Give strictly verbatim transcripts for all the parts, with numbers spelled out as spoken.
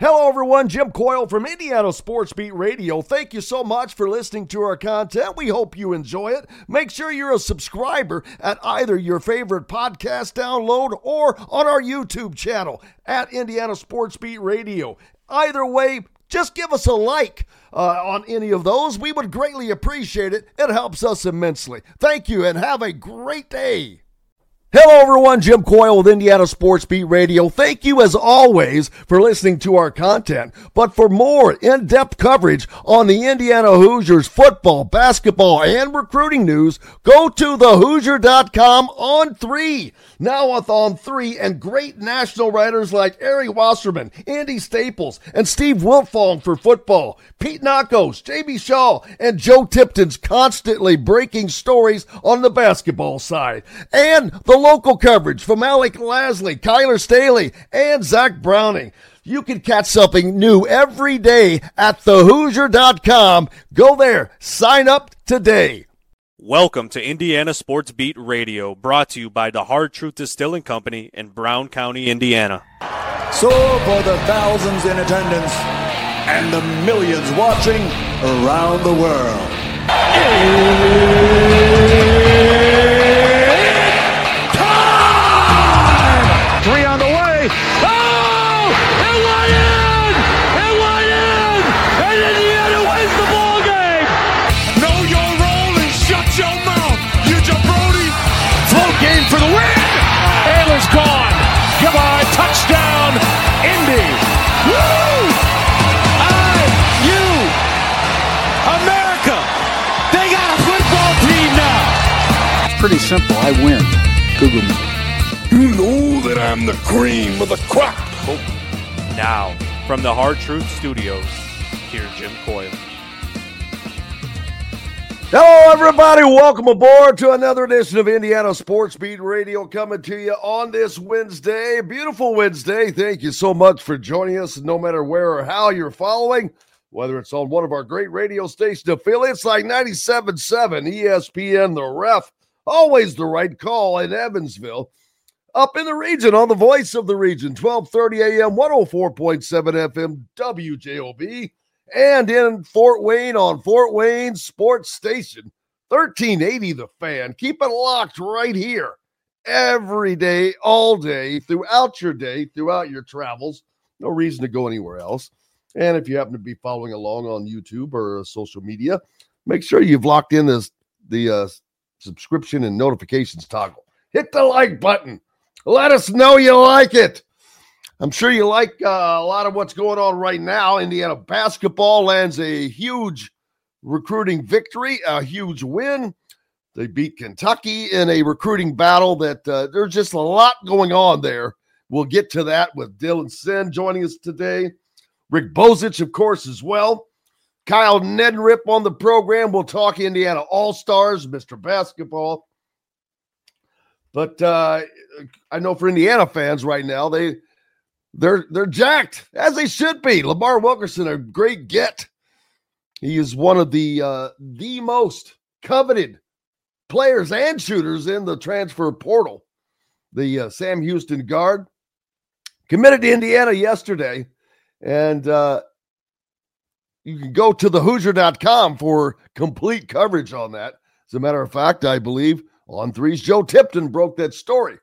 Hello, everyone. Jim Coyle from Indiana Sports Beat Radio. Thank you so much for listening to our content. We hope you enjoy it. Make sure you're a subscriber at either your favorite podcast download or on our YouTube channel at Indiana Sports Beat Radio. Either way, just give us a like uh, on any of those. We would greatly appreciate it. It helps us immensely. Thank you and have a great day. Hello, everyone. Jim Coyle with Indiana Sports Beat Radio. Thank you, as always, for listening to our content. But for more in-depth coverage on the Indiana Hoosiers football, basketball, and recruiting news, go to the hoosier dot com on three. Now with On three and great national writers like Ari Wasserman, Andy Staples, and Steve Wiltfong for football, Pete Nakos, J B Shaw, and Joe Tipton's constantly breaking stories on the basketball side. And the local coverage from Alec Lasley, Kyler Staley, and Zach Browning. You can catch something new every day at the hoosier dot com. Go there. Sign up today. Welcome to Indiana Sports Beat Radio, brought to you by the Hard Truth Distilling Company in Brown County, Indiana. So for the thousands in attendance and the millions watching around the world. Three on the way. Oh! It went in! It went in! And Indiana wins the ball game! Know your role and shut your mouth, you jabroni! Float game for the win! Ayler's gone! Goodbye, touchdown, Indy! Woo! I, you, America! They got a football team now! It's pretty simple. I win. Google me. You know that I'm the cream of the crop. Now, from the Hard Truth Studios, here's Jim Coyle. Hello, everybody. Welcome aboard to another edition of Indiana Sports Beat Radio, coming to you on this Wednesday. Beautiful Wednesday. Thank you so much for joining us, no matter where or how you're following, whether it's on one of our great radio station affiliates like ninety-seven point seven, E S P N, The Ref, always the right call in Evansville. Up in the region, on the voice of the region, twelve thirty a.m., one oh four point seven F M, W J O B, and in Fort Wayne on Fort Wayne Sports Station, thirteen eighty The Fan. Keep it locked right here every day, all day, throughout your day, throughout your travels. No reason to go anywhere else. And if you happen to be following along on YouTube or uh, social media, make sure you've locked in this, the uh, subscription and notifications toggle. Hit the like button. Let us know you like it. I'm sure you like uh, a lot of what's going on right now. Indiana basketball lands a huge recruiting victory, a huge win. They beat Kentucky in a recruiting battle that uh, there's just a lot going on there. We'll get to that with Dylan Sin joining us today. Rick Bozich, of course, as well. Kyle Neddenrip on the program. We'll talk Indiana All-Stars, Mister Basketball. But uh, I know for Indiana fans right now, they they're they're jacked, as they should be. Lamar Wilkerson, a great get. He is one of the uh, the most coveted players and shooters in the transfer portal. The uh, Sam Houston guard committed to Indiana yesterday, and uh, you can go to the hoosier dot com for complete coverage on that. As a matter of fact, I believe On three's Joe Tipton broke that story.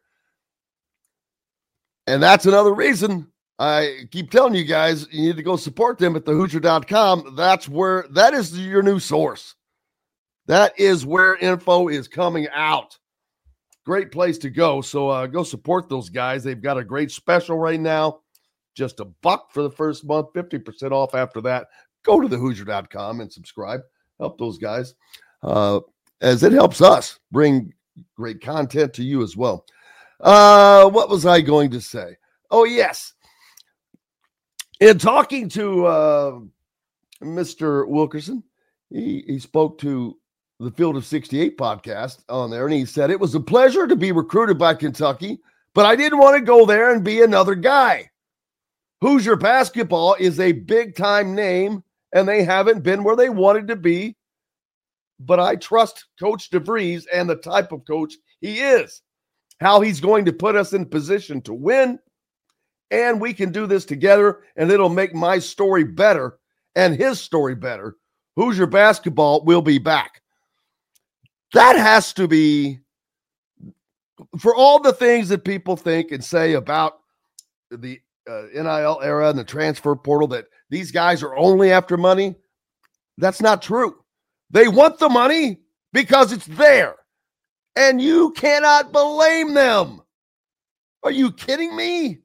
And that's another reason I keep telling you guys, you need to go support them at the hoosier dot com. That's where, that is your new source. That is where info is coming out. Great place to go. So uh, go support those guys. They've got a great special right now. Just a buck for the first month, fifty percent off after that. Go to the hoosier dot com and subscribe. Help those guys. Uh, as it helps us bring great content to you as well. Uh, what was I going to say? Oh, yes. In talking to uh, Mister Wilkerson, he, he spoke to the Field of sixty-eight podcast on there, and he said, it was a pleasure to be recruited by Kentucky, but I didn't want to go there and be another guy. Hoosier basketball is a big-time name, and they haven't been where they wanted to be. But I trust Coach DeVries and the type of coach he is, how he's going to put us in position to win. and we can do this together, and it'll make my story better and his story better. Hoosier basketball will be back. That has to be, for all the things that people think and say about the uh, N I L era and the transfer portal, that these guys are only after money. That's not true. They want the money because it's there, and you cannot blame them. Are you kidding me?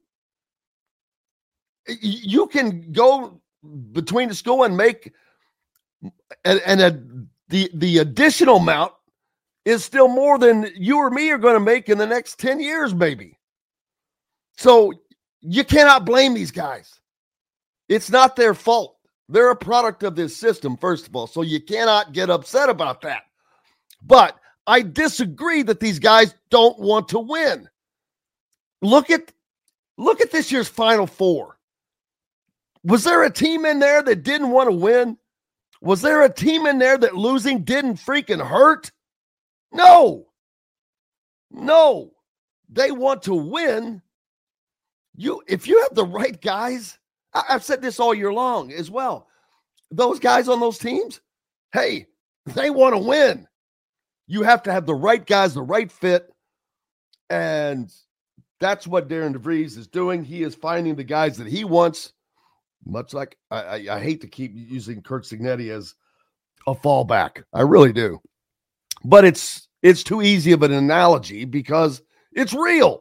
You can go between the school and make, and, and a, the, the additional amount is still more than you or me are going to make in the next ten years, maybe. So you cannot blame these guys. It's not their fault. They're a product of this system, first of all, so you cannot get upset about that. But I disagree that these guys don't want to win. Look at, look at this year's Final Four. Was there a team in there that didn't want to win? Was there a team in there that losing didn't freaking hurt? No. No. They want to win. You, if you have the right guys, I, I've said this all year long as well. Those guys on those teams, hey, they want to win. You have to have the right guys, the right fit, and that's what Darren DeVries is doing. He is finding the guys that he wants. Much like I, I, I hate to keep using Curt Cignetti as a fallback. I really do. But it's it's too easy of an analogy because it's real.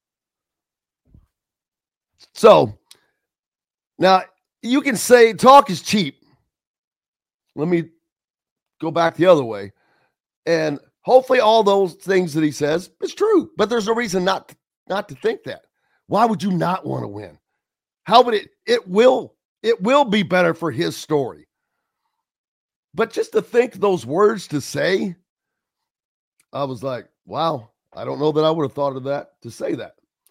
So now you can say talk is cheap. Let me go back the other way. And hopefully all those things that he says is true. But there's no reason not to, not to think that. Why would you not want to win? How would it it will it will be better for his story. But just to think those words to say, I was like, wow, I don't know that I would have thought of that to say that.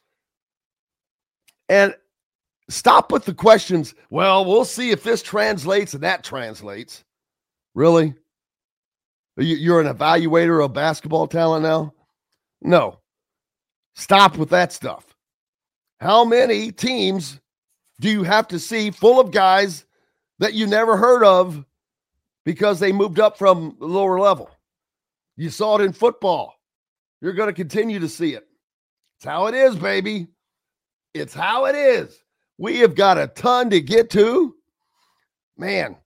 And stop with the questions. Well, we'll see if this translates and that translates. Really? You're an evaluator of basketball talent now? No. Stop with that stuff. How many teams do you have to see full of guys that you never heard of because they moved up from the lower level? You saw it in football. You're going to continue to see it. It's how it is, baby. It's how it is. We have got a ton to get to. Man,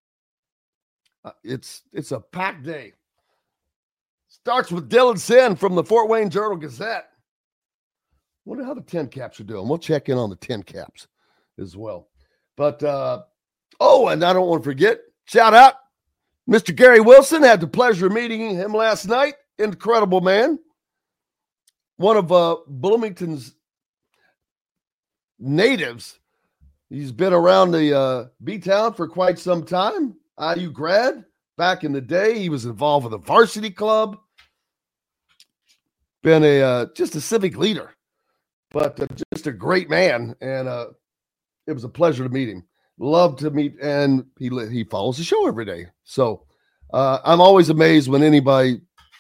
it's it's a packed day. Starts with Dylan Sinn from the Fort Wayne Journal-Gazette. Wonder how the ten caps are doing. We'll check in on the ten caps as well. But, uh, oh, and I don't want to forget, shout out, Mister Gary Wilson. Had the pleasure of meeting him last night. Incredible man. One of uh, Bloomington's natives. He's been around the uh, B-Town for quite some time. I U grad. Back in the day, he was involved with a varsity club. Been a uh, just a civic leader, but uh, just a great man. And uh, it was a pleasure to meet him. Love to meet, and he he follows the show every day. So uh, I'm always amazed when anybody.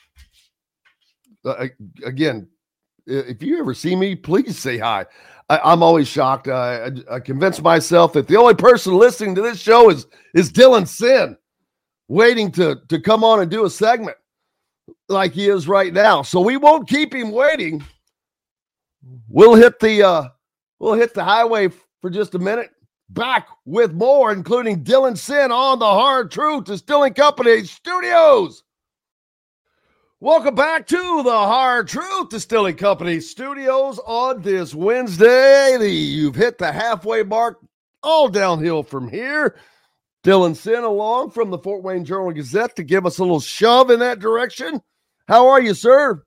Uh, again, if you ever see me, please say hi. I, I'm always shocked. I, I, I convince myself that the only person listening to this show is is Dylan Sinn, waiting to to come on and do a segment like he is right now. So we won't keep him waiting. We'll hit the uh, we'll hit the highway for just a minute. Back with more, including Dylan Sinn on the Hard Truth Distilling Company Studios. Welcome back to the Hard Truth Distilling Company Studios on this Wednesday. The, you've hit the halfway mark, all downhill from here. Dylan Sinn along from the Fort Wayne Journal-Gazette to give us a little shove in that direction. How are you, sir?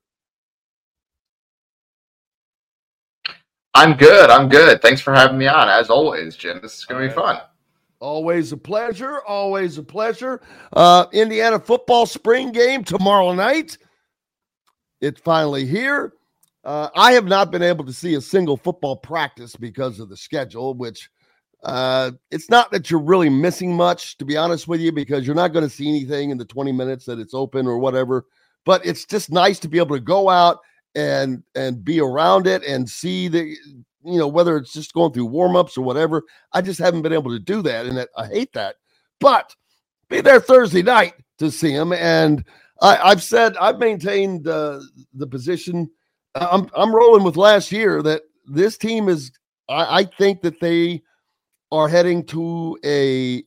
I'm good. I'm good. Thanks for having me on. As always, Jim, this is going to be fun. Always a pleasure. Always a pleasure. Uh, Indiana football spring game tomorrow night. It's finally here. Uh, I have not been able to see a single football practice because of the schedule, which uh, it's not that you're really missing much, to be honest with you, because you're not going to see anything in the twenty minutes that it's open or whatever. But it's just nice to be able to go out and and be around it and see the, you know, whether it's just going through warm-ups or whatever. I just haven't been able to do that, and that, I hate that. But be there Thursday night to see him, and I, I've said I've maintained uh, the position. I'm I'm rolling with last year that this team is. I, I think that they are heading to a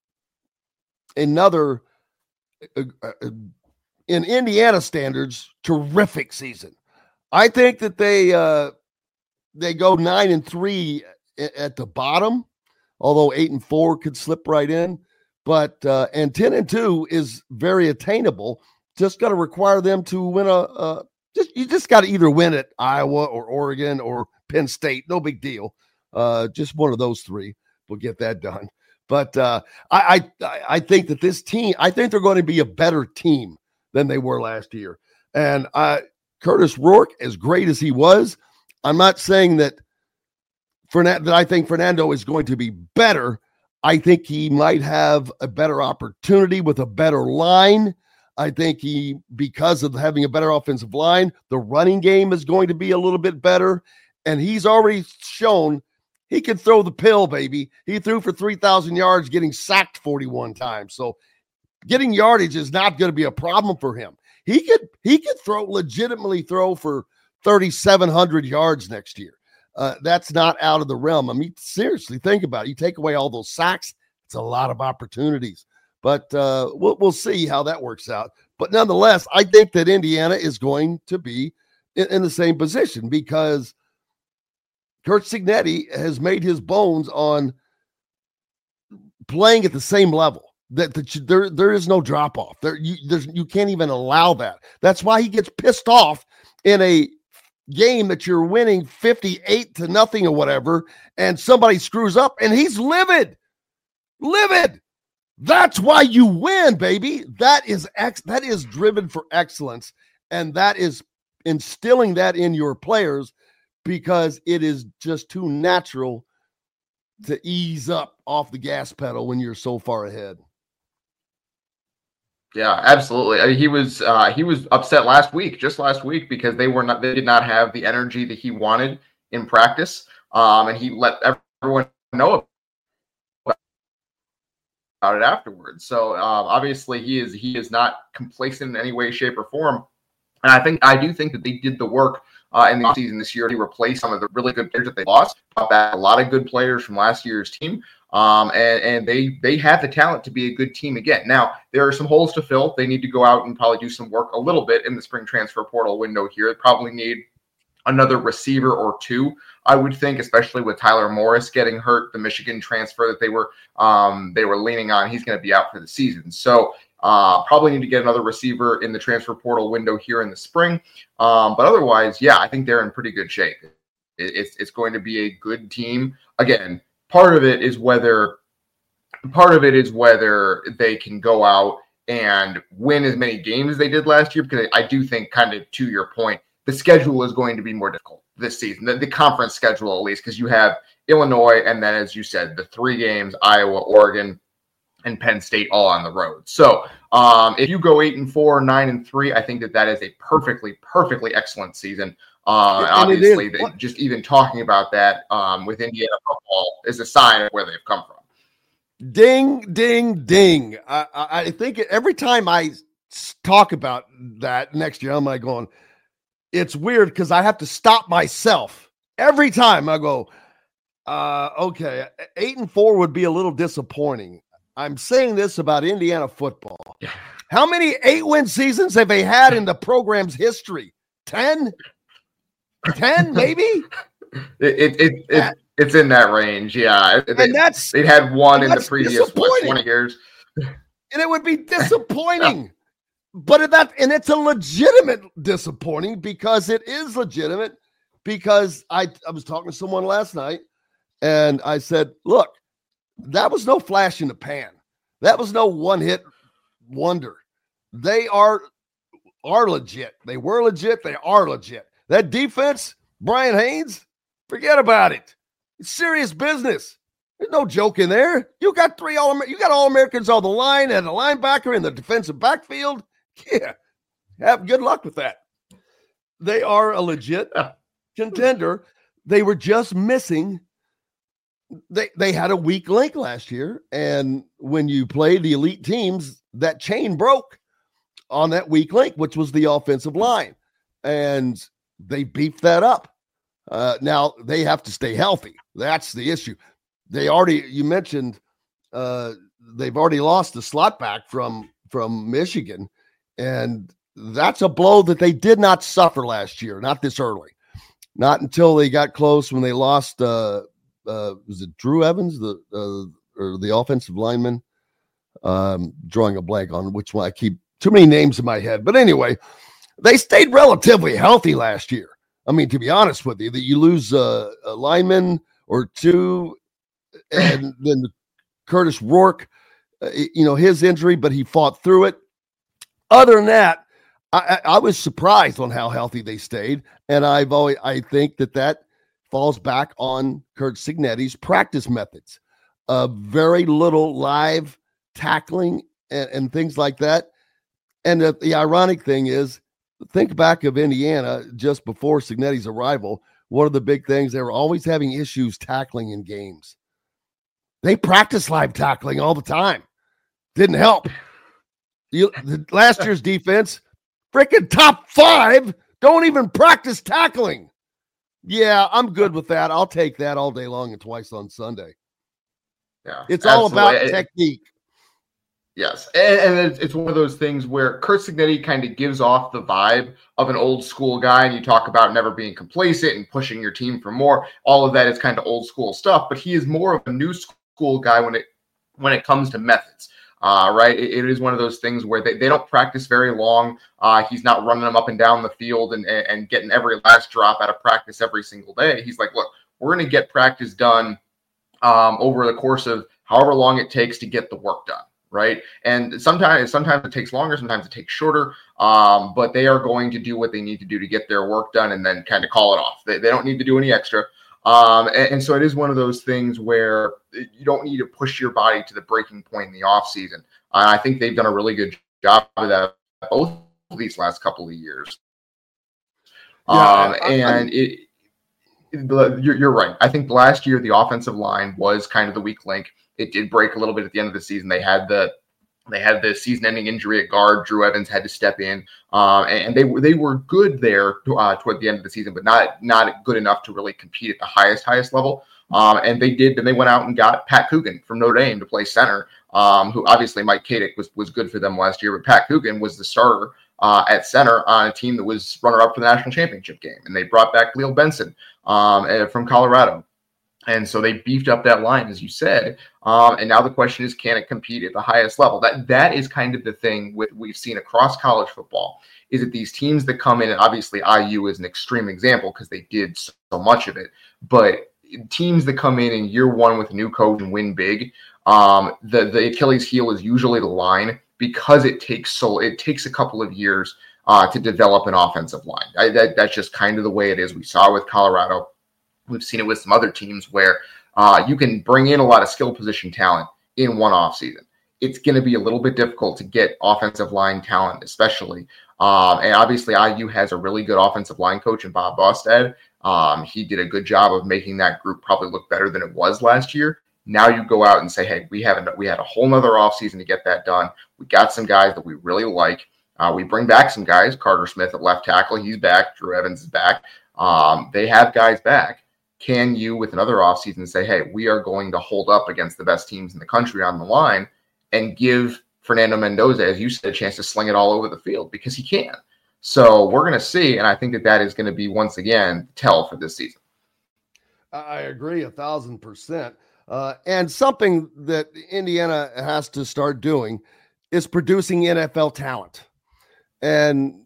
another, uh, uh, in Indiana standards, terrific season. I think that they uh, they go nine and three at the bottom, although eight and four could slip right in. But uh, and ten and two is very attainable. Just got to require them to win a. a just you just got to either win at Iowa or Oregon or Penn State. No big deal. Uh, just one of those three will get that done. But uh, I, I I think that this team. I think they're going to be a better team than they were last year. And I, Curtis Rourke, as great as he was, I'm not saying that. Fernand- that I think Fernando is going to be better. I think he might have a better opportunity with a better line. I think he, because of having a better offensive line, the running game is going to be a little bit better. And he's already shown he can throw the pill, baby. He threw for three thousand yards, getting sacked forty-one times. So getting yardage is not going to be a problem for him. He could, he could throw, legitimately throw for thirty-seven hundred yards next year. Uh, that's not out of the realm. I mean, seriously, think about it. You take away all those sacks, it's a lot of opportunities. But uh, we'll, we'll see how that works out. But nonetheless, I think that Indiana is going to be in, in the same position because Curt Cignetti has made his bones on playing at the same level. That, that you, there, there is no drop-off. There, you, there's, you can't even allow that. That's why he gets pissed off in a game that you're winning fifty-eight to nothing or whatever, and somebody screws up and he's livid, livid. That's why you win, baby. That is ex- that is driven for excellence, and that is instilling that in your players because it is just too natural to ease up off the gas pedal when you're so far ahead. Yeah, absolutely. I mean, he was uh, he was upset last week, just last week, because they were not they did not have the energy that he wanted in practice, um, and he let everyone know about it afterwards. So um, obviously, he is he is not complacent in any way, shape, or form. And I think I do think that they did the work uh, in the offseason this year to replace some of the really good players that they lost. Brought back a lot of good players from last year's team. Um, and, and they they have the talent to be a good team again. Now, there are some holes to fill. They need to go out and probably do some work a little bit in the spring transfer portal window here. They probably need another receiver or two, I would think, especially with Tyler Morris getting hurt, the Michigan transfer that they were um, they were leaning on. He's going to be out for the season. So uh, probably need to get another receiver in the transfer portal window here in the spring. Um, but otherwise, yeah, I think they're in pretty good shape. It, it's, it's going to be a good team. Again, Part of it is whether part of it is whether they can go out and win as many games as they did last year, because I do think, kind of to your point, the schedule is going to be more difficult this season, the, the conference schedule at least, because you have Illinois and then, as you said, the three games, Iowa, Oregon, and Penn State all on the road. So um, if you go eight and four, nine and three, I think that that is a perfectly, perfectly excellent season. Uh, obviously, they, just even talking about that um, with Indiana football is a sign of where they've come from. Ding, ding, ding. I, I think every time I talk about that next year, I'm like going, it's weird because I have to stop myself. Every time I go, uh, okay, eight and four would be a little disappointing. I'm saying this about Indiana football. How many eight-win seasons have they had in the program's history? Ten? ten, maybe? It, it, it, it It's in that range, yeah. And they, that's They had one in the previous what, twenty years. And it would be disappointing. But it, that and it's a legitimate disappointing because it is legitimate because I, I was talking to someone last night and I said, look, that was no flash in the pan. That was no one-hit wonder. They are are legit. They were legit. They are legit. That defense, Brian Haynes, forget about it. It's serious business. There's no joke in there. You got three all you got all Americans on the line and a linebacker in the defensive backfield. Yeah, have good luck with that. They are a legit contender. they were just missing. They they had a weak link last year, and when you play the elite teams, that chain broke on that weak link, which was the offensive line, and they beefed that up. Uh, now they have to stay healthy. That's the issue. They already, you mentioned, uh, they've already lost the slot back from from Michigan, and that's a blow that they did not suffer last year. Not this early, not until they got close when they lost. Uh, Uh, was it Drew Evans, the uh, or the offensive lineman? Um, drawing a blank on which one. I keep too many names in my head. But anyway, they stayed relatively healthy last year. I mean, to be honest with you, that you lose uh, a lineman or two, and then Curtis Rourke, uh, you know, his injury, but he fought through it. Other than that, I, I, I was surprised on how healthy they stayed, and I've always I think that that. falls back on Curt Cignetti's practice methods. Uh, very little live tackling and, and things like that. And the, the ironic thing is, think back of Indiana just before Cignetti's arrival. One of the big things, they were always having issues tackling in games. They practice live tackling all the time. Didn't help. You, the, last year's defense, freaking top five, don't even practice tackling. Yeah, I'm good with that. I'll take that all day long and twice on Sunday. Yeah, it's all absolutely. about technique. Yes, and, and it's one of those things where Curt Cignetti kind of gives off the vibe of an old school guy, and you talk about never being complacent and pushing your team for more. All of that is kind of old school stuff, but he is more of a new school guy when it when it comes to methods. Uh, right. It, it is one of those things where they, they don't practice very long. Uh, he's not running them up and down the field and, and, and getting every last drop out of practice every single day. He's like, look, we're going to get practice done um, over the course of however long it takes to get the work done. Right. And sometimes, sometimes it takes longer, sometimes it takes shorter, um, but they are going to do what they need to do to get their work done and then kind of call it off. They, they don't need to do any extra. Um, and, and so it is one of those things where you don't need to push your body to the breaking point in the off season. Uh, I think they've done a really good job of that both of these last couple of years. Yeah, um, I, and I, it, it, you're, you're right. I think last year the offensive line was kind of the weak link. It did break a little bit at the end of the season. They had the They had the season-ending injury at guard. Drew Evans had to step in, um, and, and they were they were good there uh, toward the end of the season, but not not good enough to really compete at the highest highest level. Um, and they did, and they went out and got Pat Coogan from Notre Dame to play center. Um, who obviously Mike Kadick was was good for them last year, but Pat Coogan was the starter uh, at center on a team that was runner-up for the national championship game. And they brought back Leo Benson um, from Colorado. And so they beefed up that line, as you said. Um, and now the question is, can it compete at the highest level? That that is kind of the thing with, we've seen across college football, is that these teams that come in, and obviously I U is an extreme example because they did so much of it, but teams that come in in year one with a new coach and win big, um, the, the Achilles heel is usually the line, because it takes so it takes a couple of years uh, to develop an offensive line. I, that, that's just kind of the way it is. We saw with Colorado. We've seen it with some other teams where uh, you can bring in a lot of skill position talent in one offseason. It's going to be a little bit difficult to get offensive line talent, especially. Um, and obviously, I U has a really good offensive line coach in Bob Bostad. Um, he did a good job of making that group probably look better than it was last year. Now you go out and say, hey, we haven't we had a whole nother offseason to get that done. We got some guys that we really like. Uh, we bring back some guys. Carter Smith at left tackle, he's back. Drew Evans is back. Um, they have guys back. Can you, with another offseason, say, hey, we are going to hold up against the best teams in the country on the line and give Fernando Mendoza, as you said, a chance to sling it all over the field, because he can. So we're going to see, and I think that that is going to be, once again, tell for this season. I agree a thousand percent. Uh, and something that Indiana has to start doing is producing N F L talent. And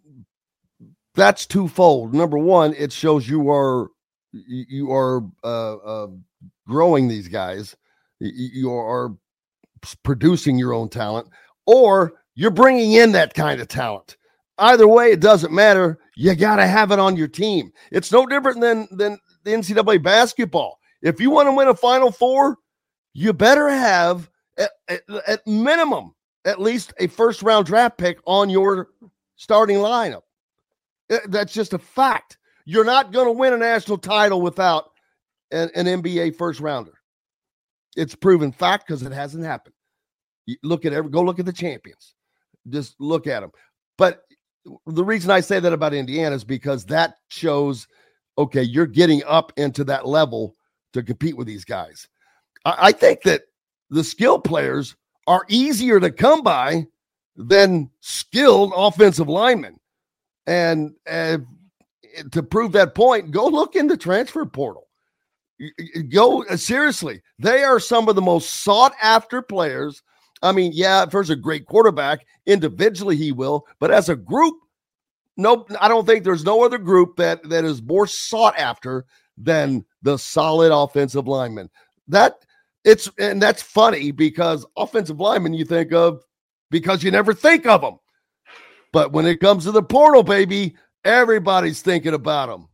that's twofold. Number one, it shows you are you are uh, uh, growing these guys. You are producing your own talent, or you're bringing in that kind of talent. Either way, it doesn't matter. You got to have it on your team. It's no different than, than the N C double A basketball. If you want to win a Final Four, you better have, at, at, at minimum, at least a first-round draft pick on your starting lineup. That's just a fact. You're not going to win a national title without an, an N B A first rounder. It's proven fact because it hasn't happened. You look at every, go look at the champions. Just look at them. But the reason I say that about Indiana is because that shows, okay, you're getting up into that level to compete with these guys. I, I think that the skill players are easier to come by than skilled offensive linemen. And uh, to prove that point, go look in the transfer portal. Go uh, seriously. They are some of the most sought after players. I mean, yeah, if there's a great quarterback, individually he will, but as a group, nope, I don't think there's no other group that, that is more sought after than the solid offensive linemen. That it's, and that's funny because offensive linemen you think of because you never think of them. But when it comes to the portal, baby, everybody's thinking about them.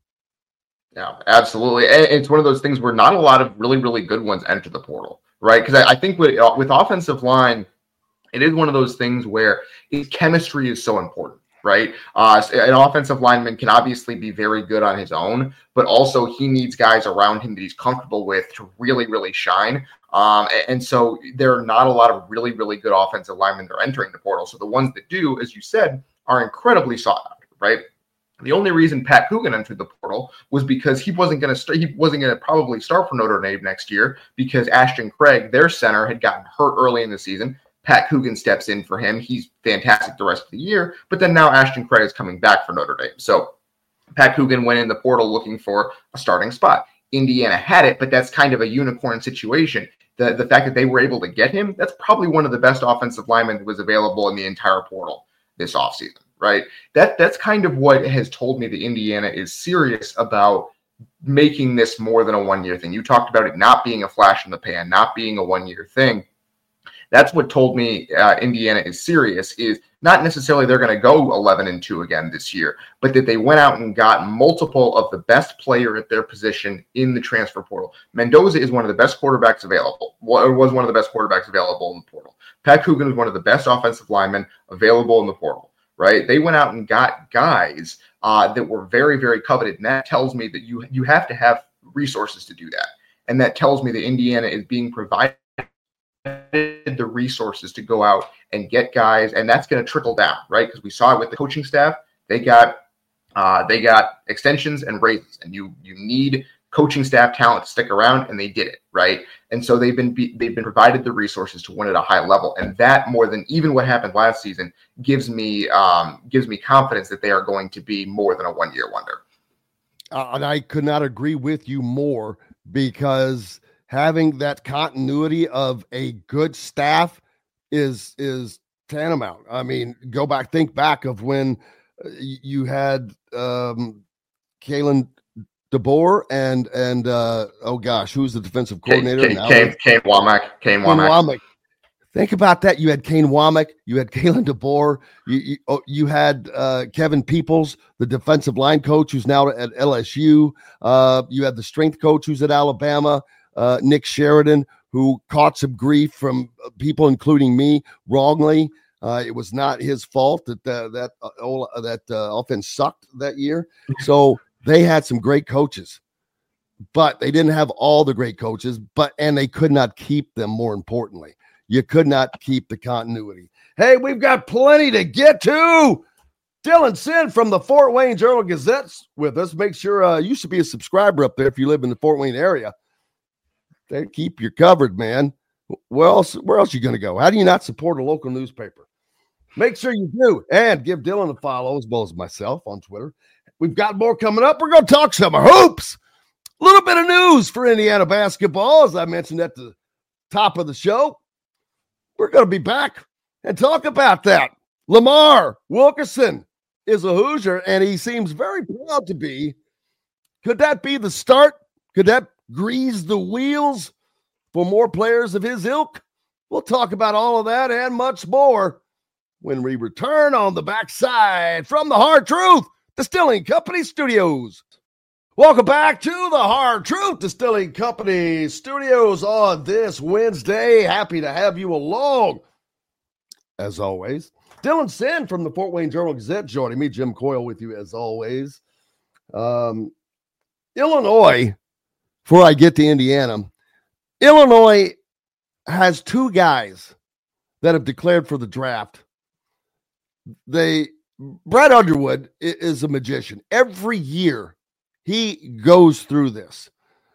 Yeah, absolutely. And it's one of those things where not a lot of really, really good ones enter the portal, right? Because I, I think with, with offensive line, it is one of those things where it, chemistry is so important, right? Uh, an offensive lineman can obviously be very good on his own, but also he needs guys around him that he's comfortable with to really, really shine. Um, and, and so there are not a lot of really, really good offensive linemen that are entering the portal. So the ones that do, as you said, are incredibly sought after, right? The only reason Pat Coogan entered the portal was because he wasn't going to st- he wasn't going to probably start for Notre Dame next year because Ashton Craig, their center, had gotten hurt early in the season. Pat Coogan steps in for him. He's fantastic the rest of the year, but then now Ashton Craig is coming back for Notre Dame. So Pat Coogan went in the portal looking for a starting spot. Indiana had it, but that's kind of a unicorn situation. The, the fact that they were able to get him, that's probably one of the best offensive linemen that was available in the entire portal this offseason. Right. That that's kind of what has told me that Indiana is serious about making this more than a one year thing. You talked about it not being a flash in the pan, not being a one year thing. That's what told me uh, Indiana is serious, is not necessarily they're going to go eleven and two again this year, but that they went out and got multiple of the best player at their position in the transfer portal. Mendoza is one of the best quarterbacks available, or was one of the best quarterbacks available in the portal. Pat Coogan was one of the best offensive linemen available in the portal. Right, they went out and got guys uh, that were very, very coveted, and that tells me that you you have to have resources to do that, and that tells me that Indiana is being provided the resources to go out and get guys, and that's going to trickle down, right? Because we saw it with the coaching staff; they got uh, they got extensions and raises, and you you need coaching staff talent to stick around, and they did it, right? And so they've been they've been provided the resources to win at a high level, and that more than even what happened last season gives me um, gives me confidence that they are going to be more than a one year wonder. Uh, and I could not agree with you more because having that continuity of a good staff is is tantamount. I mean, go back, think back of when you had um, Kalen DeBoer and and uh, oh gosh, who's the defensive coordinator? Kane, Kane, Kane Womack. Kane Womack. Womack. Think about that. You had Kane Womack. You had Kalen DeBoer. You you, oh, you had uh, Kevin Peoples, the defensive line coach, who's now at L S U. Uh, you had the strength coach who's at Alabama, uh, Nick Sheridan, who caught some grief from people, including me, wrongly. Uh, it was not his fault that uh, that uh, that uh, offense sucked that year. So. They had some great coaches, but they didn't have all the great coaches, but and they could not keep them, more importantly. You could not keep the continuity. Hey, we've got plenty to get to. Dylan Sinn from the Fort Wayne Journal-Gazette's with us. Make sure uh, you should be a subscriber up there if you live in the Fort Wayne area. They keep you covered, man. Where else, where else are you going to go? How do you not support a local newspaper? Make sure you do. And give Dylan a follow as well as myself on Twitter. We've got more coming up. We're going to talk some hoops. A little bit of news for Indiana basketball, as I mentioned at the top of the show. We're going to be back and talk about that. Lamar Wilkerson is a Hoosier, and he seems very proud to be. Could that be the start? Could that grease the wheels for more players of his ilk? We'll talk about all of that and much more when we return on the backside from the Hard Truth Distilling Company Studios. Welcome back to the Hard Truth Distilling Company Studios on this Wednesday. Happy to have you along. As always, Dylan Sinn from the Fort Wayne Journal-Gazette joining me. Jim Coyle with you as always. Um, Illinois, before I get to Indiana, Illinois has two guys that have declared for the draft. They Brad Underwood is a magician. Every year he goes through this.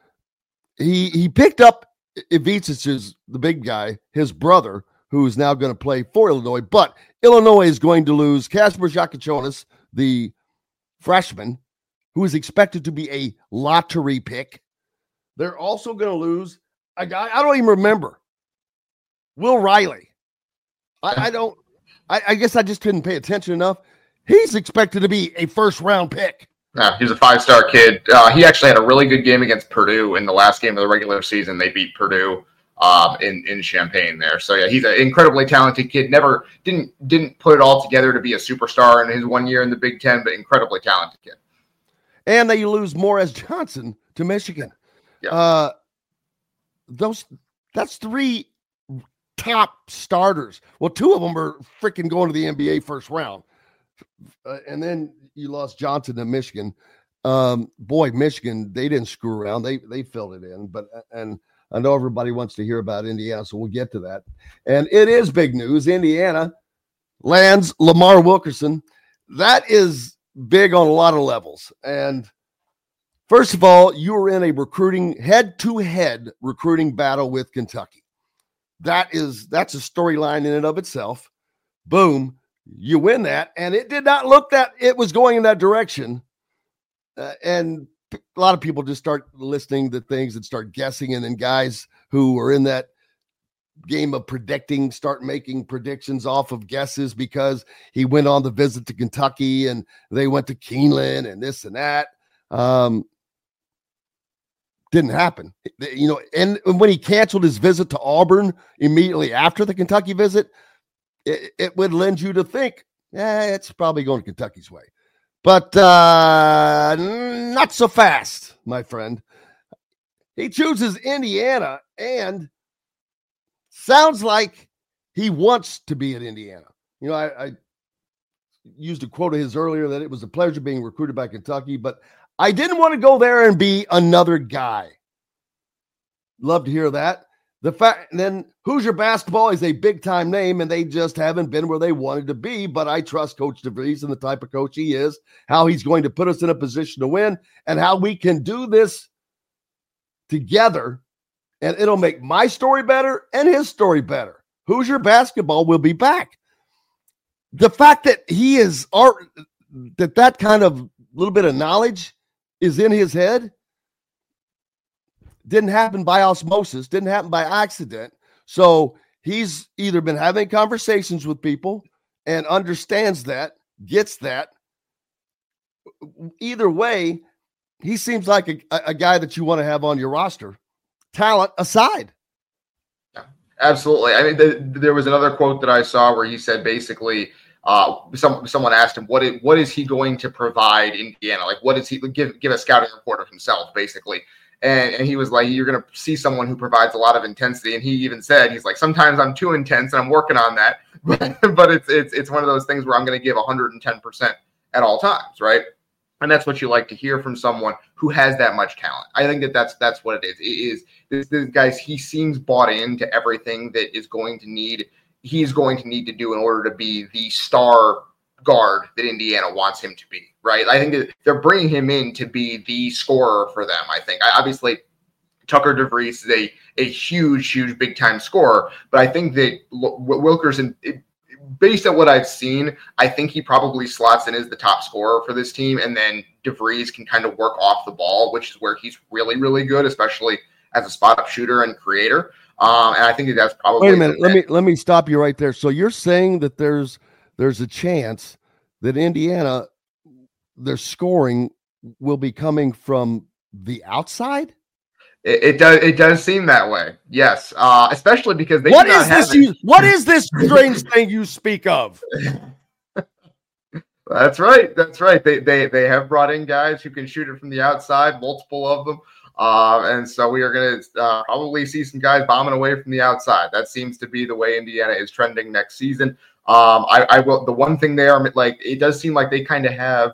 He he picked up Ivicic's, the big guy, his brother, who is now going to play for Illinois. But Illinois is going to lose Kasper Jakachonis, the freshman, who is expected to be a lottery pick. They're also going to lose a guy, I don't even remember, Will Riley. I, I don't, I, I guess I just didn't pay attention enough. He's expected to be a first-round pick. Yeah, he's a five-star kid. Uh, he actually had a really good game against Purdue in the last game of the regular season. They beat Purdue um, in in Champaign there. So yeah, he's an incredibly talented kid. Never didn't didn't put it all together to be a superstar in his one year in the Big Ten, but incredibly talented kid. And they lose Morris Johnson to Michigan. Yeah. Uh, those that's three top starters. Well, two of them are freaking going to the N B A first round. Uh, and then you lost Johnson to Michigan. Um, boy, Michigan, they didn't screw around. They they filled it in. But and I know everybody wants to hear about Indiana, so we'll get to that. And it is big news. Indiana lands Lamar Wilkerson. That is big on a lot of levels. And first of all, you were in a recruiting head-to-head recruiting battle with Kentucky. That is that's a storyline in and of itself. Boom. You win that, and it did not look that it was going in that direction. Uh, and a lot of people just start listening to things and start guessing, and then guys who are in that game of predicting start making predictions off of guesses because he went on the visit to Kentucky and they went to Keeneland and this and that. Um, didn't happen. You know, and when he canceled his visit to Auburn immediately after the Kentucky visit, It, it would lend you to think, yeah, it's probably going Kentucky's way. But uh, not so fast, my friend. He chooses Indiana, and sounds like he wants to be at Indiana. You know, I, I used a quote of his earlier that it was a pleasure being recruited by Kentucky, but I didn't want to go there and be another guy. Love to hear that. The fact, and then Hoosier basketball is a big-time name, and they just haven't been where they wanted to be. But I trust Coach DeVries and the type of coach he is, how he's going to put us in a position to win, and how we can do this together. And it'll make my story better and his story better. Hoosier basketball will be back. The fact that he is, that that kind of little bit of knowledge is in his head, didn't happen by osmosis, didn't happen by accident. So he's either been having conversations with people and understands that, gets that. Either way, he seems like a, a guy that you want to have on your roster, talent aside. Yeah, absolutely. I mean, the, there was another quote that I saw where he said basically, uh, some someone asked him, what is, what is he going to provide Indiana? Like, what is he give give a scouting report of himself, basically. And, and he was like, you're going to see someone who provides a lot of intensity. And he even said, he's like, sometimes I'm too intense and I'm working on that. But, but it's, it's, it's one of those things where I'm going to give one hundred ten percent at all times. Right. And that's what you like to hear from someone who has that much talent. I think that that's, that's what it is. It is this, this guys, he seems bought into everything that is going to need, he's going to need to do in order to be the star guard that Indiana wants him to be, right? I think that they're bringing him in to be the scorer for them. I think I, obviously Tucker DeVries is a, a huge, huge big time scorer, but I think that Wilkerson, it, based on what I've seen, I think he probably slots in as the top scorer for this team. And then DeVries can kind of work off the ball, which is where he's really, really good, especially as a spot up shooter and creator. Um, and I think that that's probably, wait a minute. Let me, let me stop you right there. So you're saying that there's, there's a chance that Indiana, their scoring will be coming from the outside? It, it does. It does seem that way. Yes, uh, especially because they. What do not is this? have You, what is this strange thing you speak of? That's right. That's right. They they they have brought in guys who can shoot it from the outside, multiple of them, uh, and so we are going to uh, probably see some guys bombing away from the outside. That seems to be the way Indiana is trending next season. Um, I, I will. The one thing there, like, it does seem like they kind of have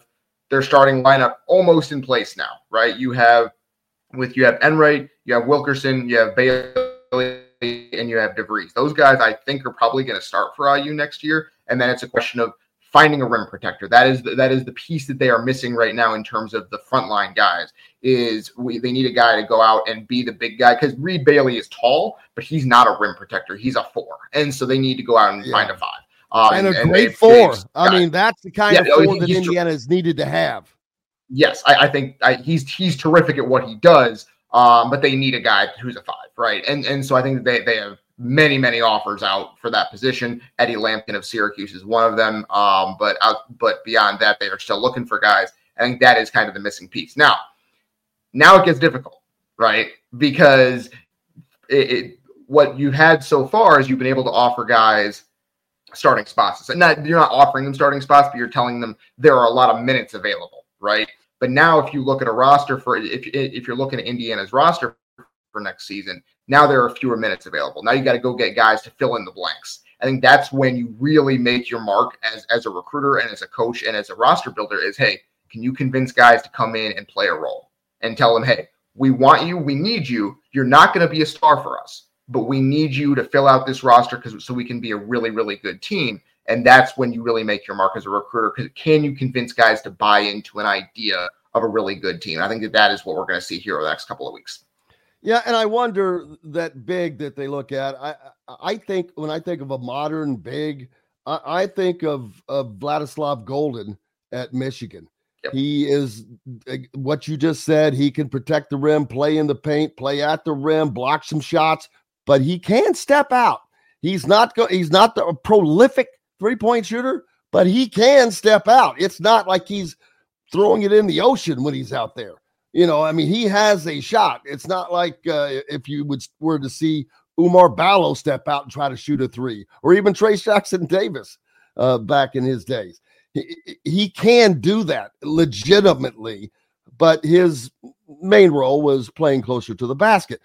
their starting lineup almost in place now, right? You have with you have Enright, you have Wilkerson, you have Bailey, and you have DeVries. Those guys, I think, are probably going to start for I U next year, and then it's a question of finding a rim protector. That is the, that is the piece that they are missing right now in terms of the frontline guys. Is we, they need a guy to go out and be the big guy, because Reed Bailey is tall, but he's not a rim protector. He's a four, and so they need to go out and yeah. find a five. Um, and a and great they've, four. they've I mean, that's the kind yeah, of four he, that Indiana has needed to have. Yes, I, I think I, he's he's terrific at what he does, um, but they need a guy who's a five, right? And and so I think they they have many many offers out for that position. Eddie Lampkin of Syracuse is one of them, um, but out, but beyond that, they are still looking for guys. I think that is kind of the missing piece. Now, now it gets difficult, right? Because it, it, what you've had so far is you've been able to offer guys starting spots. And not, you're not offering them starting spots, but you're telling them there are a lot of minutes available, right? But now if you look at a roster for, if, if you're looking at Indiana's roster for next season, now there are fewer minutes available. Now you got to go get guys to fill in the blanks. I think that's when you really make your mark as, as a recruiter and as a coach and as a roster builder is, hey, can you convince guys to come in and play a role and tell them, hey, we want you, we need you. You're not going to be a star for us, but we need you to fill out this roster because so we can be a really, really good team. And that's when you really make your mark as a recruiter, because can you convince guys to buy into an idea of a really good team? I think that that is what we're going to see here over the next couple of weeks. Yeah, and I wonder that big that they look at. I I think when I think of a modern big, I, I think of, of Vladislav Golden at Michigan. Yep. He is what you just said. He can protect the rim, play in the paint, play at the rim, block some shots, but he can step out. He's not go, he's not the prolific three-point shooter, but he can step out. It's not like he's throwing it in the ocean when he's out there. You know, I mean, he has a shot. It's not like uh, if you would were to see Umar Ballo step out and try to shoot a three, or even Trace Jackson Davis uh, back in his days. He, he can do that legitimately, but his main role was playing closer to the basket.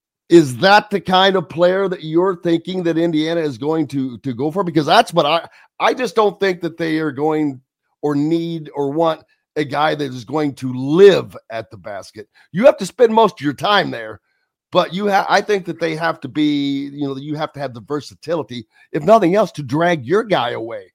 Is that the kind of player that you're thinking that Indiana is going to, to go for? Because that's what I, I just don't think that they are going or need or want a guy that is going to live at the basket. You have to spend most of your time there, but you have, I think that they have to be, you know, you have to have the versatility, if nothing else, to drag your guy away.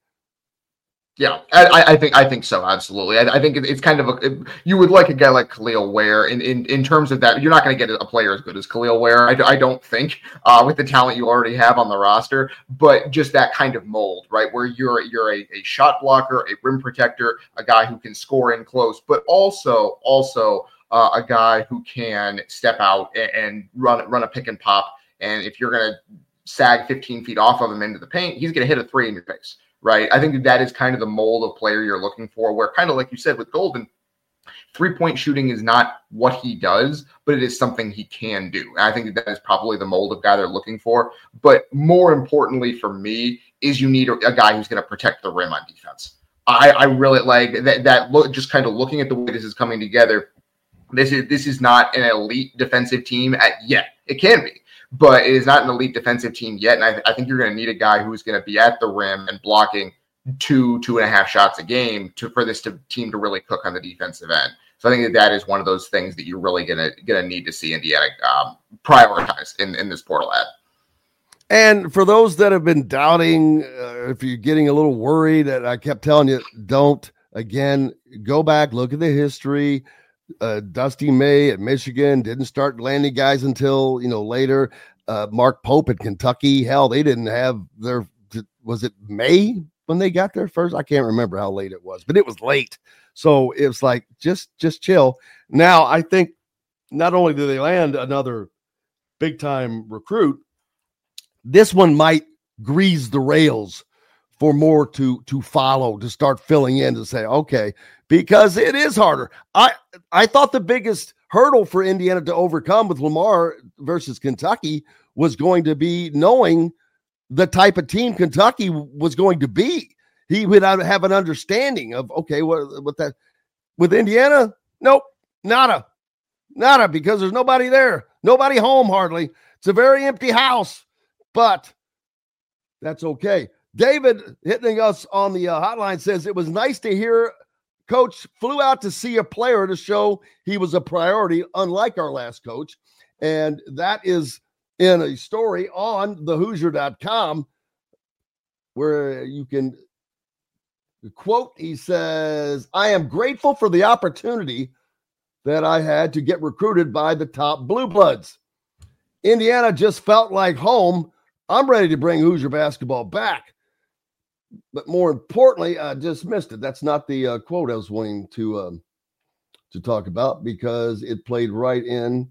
Yeah, I, I think I think so. Absolutely. I, I think it's kind of a, it, you would like a guy like Khalil Ware in, in, in terms of that. You're not going to get a player as good as Khalil Ware. I, I don't think uh, with the talent you already have on the roster, but just that kind of mold, right? Where you're, you're a, a shot blocker, a rim protector, a guy who can score in close, but also, also uh, a guy who can step out and, and run, run a pick and pop. And if you're going to sag fifteen feet off of him into the paint, he's going to hit a three in your face. Right. I think that, that is kind of the mold of player you're looking for, where kind of like you said with Golden, three-point shooting is not what he does, but it is something he can do. And I think that, that is probably the mold of guy they're looking for. But more importantly for me is you need a, a guy who's going to protect the rim on defense. I, I really like that, that look, just kind of looking at the way this is coming together. This is, this is not an elite defensive team at yet. It can be. But it is not an elite defensive team yet, and I, I think you're going to need a guy who's going to be at the rim and blocking two, two and a half shots a game to for this to, team to really cook on the defensive end. So I think that that is one of those things that you're really going to going to need to see Indiana um, prioritize in, in this portal ad. And for those that have been doubting, uh, if you're getting a little worried, and I kept telling you, don't. Again, go back, look at the history. Uh, Dusty May at Michigan didn't start landing guys until, you know, later. Uh, Mark Pope at Kentucky, hell, they didn't have their, was it May when they got there first? I can't remember how late it was, but it was late. So it was like, just, just chill. Now, I think not only do they land another big time recruit, this one might grease the rails for more to, to follow, to start filling in, to say, okay, because it is harder. I I thought the biggest hurdle for Indiana to overcome with Lamar versus Kentucky was going to be knowing the type of team Kentucky was going to be. He would have an understanding of, okay, what, what that with Indiana? Nope, nada, nada, because there's nobody there, nobody home hardly. It's a very empty house, but that's okay. David hitting us on the uh, hotline says it was nice to hear coach flew out to see a player to show he was a priority, unlike our last coach. And that is in a story on the Hoosier dot com where you can quote, he says, I am grateful for the opportunity that I had to get recruited by the top Blue Bloods. Indiana just felt like home. I'm ready to bring Hoosier basketball back. But more importantly, I just missed it. That's not the uh, quote I was wanting to um, to talk about because it played right in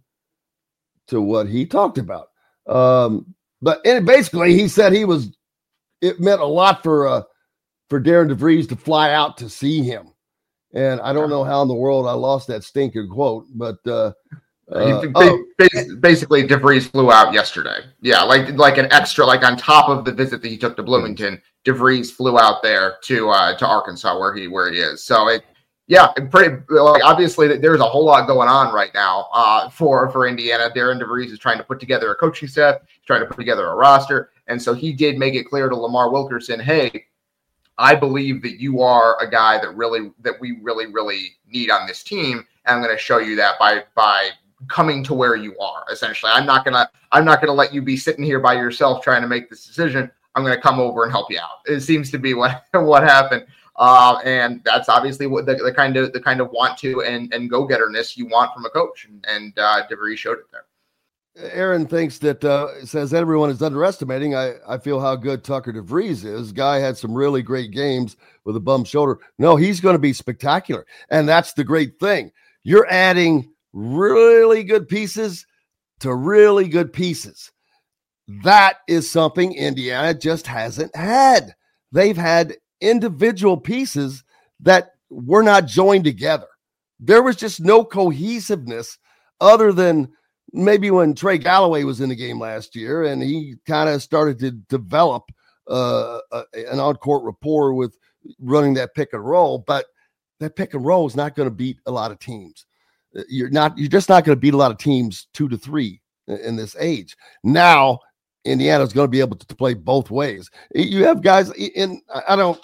to what he talked about. Um, but and basically, he said he was. It meant a lot for uh, for Darren DeVries to fly out to see him, and I don't know how in the world I lost that stinking quote, but. Uh, Uh, oh. Basically, DeVries flew out yesterday. Yeah, like like an extra, like on top of the visit that he took to Bloomington, DeVries flew out there to uh, to Arkansas, where he where he is. So it, yeah, pretty like obviously there's a whole lot going on right now uh, for for Indiana. Darren DeVries is trying to put together a coaching staff, he's trying to put together a roster, and so he did make it clear to Lamar Wilkerson, hey, I believe that you are a guy that really that we really really need on this team, and I'm going to show you that by by. coming to where you are. Essentially, I'm not gonna I'm not gonna let you be sitting here by yourself trying to make this decision. I'm gonna come over and help you out. It seems to be what what happened, uh, and that's obviously what the, the kind of the kind of want to and and go getterness you want from a coach, and, and uh, DeVries showed it there. Aaron thinks that uh, says everyone is underestimating. I I feel how good Tucker DeVries is. Guy had some really great games with a bum shoulder. No, he's going to be spectacular, and that's the great thing. You're adding really good pieces to really good pieces. That is something Indiana just hasn't had. They've had individual pieces that were not joined together. There was just no cohesiveness other than maybe when Trey Galloway was in the game last year and he kind of started to develop uh, a, an on-court rapport with running that pick and roll, but that pick and roll is not going to beat a lot of teams. You're not, you're just not going to beat a lot of teams two to three in this age. Now, Indiana's going to be able to play both ways. You have guys in, I don't,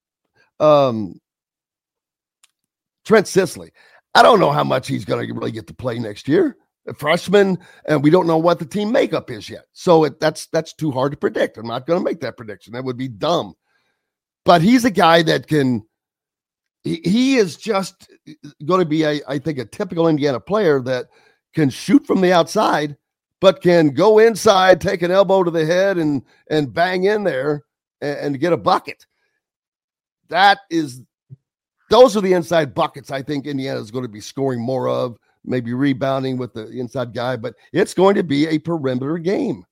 um, Trent Sisley. I don't know how much he's going to really get to play next year. A freshman, and we don't know what the team makeup is yet. So it, that's, that's too hard to predict. I'm not going to make that prediction. That would be dumb. But he's a guy that can, He, he is just going to be, a, I think, a typical Indiana player that can shoot from the outside, but can go inside, take an elbow to the head, and and bang in there and, and get a bucket. That is, those are the inside buckets I think Indiana is going to be scoring more of, maybe rebounding with the inside guy, but it's going to be a perimeter game.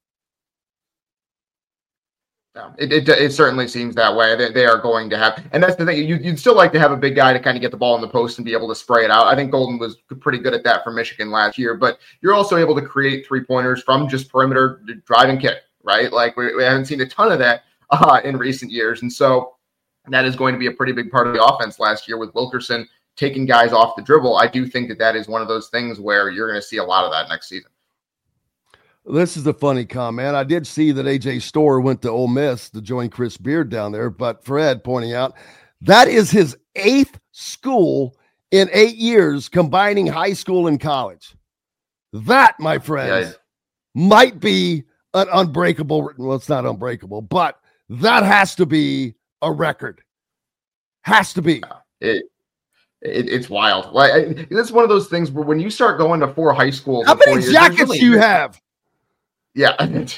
Yeah, it, it it certainly seems that way. They, they are going to have, and that's the thing. You, you'd still like to have a big guy to kind of get the ball in the post and be able to spray it out. I think Golden was pretty good at that for Michigan last year, but you're also able to create three pointers from just perimeter drive and kick, right? Like we, we haven't seen a ton of that uh, in recent years, and so that is going to be a pretty big part of the offense last year with Wilkerson taking guys off the dribble. I do think that that is one of those things where you're going to see a lot of that next season. This is a funny comment. I did see that A J Storr went to Ole Miss to join Chris Beard down there, but Fred pointing out that is his eighth school in eight years, combining high school and college. That, my friends, yeah. might be an unbreakable. Well, it's not unbreakable, but that has to be a record. Has to be. It, it it's wild. Like it's one of those things where when you start going to four high schools, how many years, jackets really, you have? Yeah.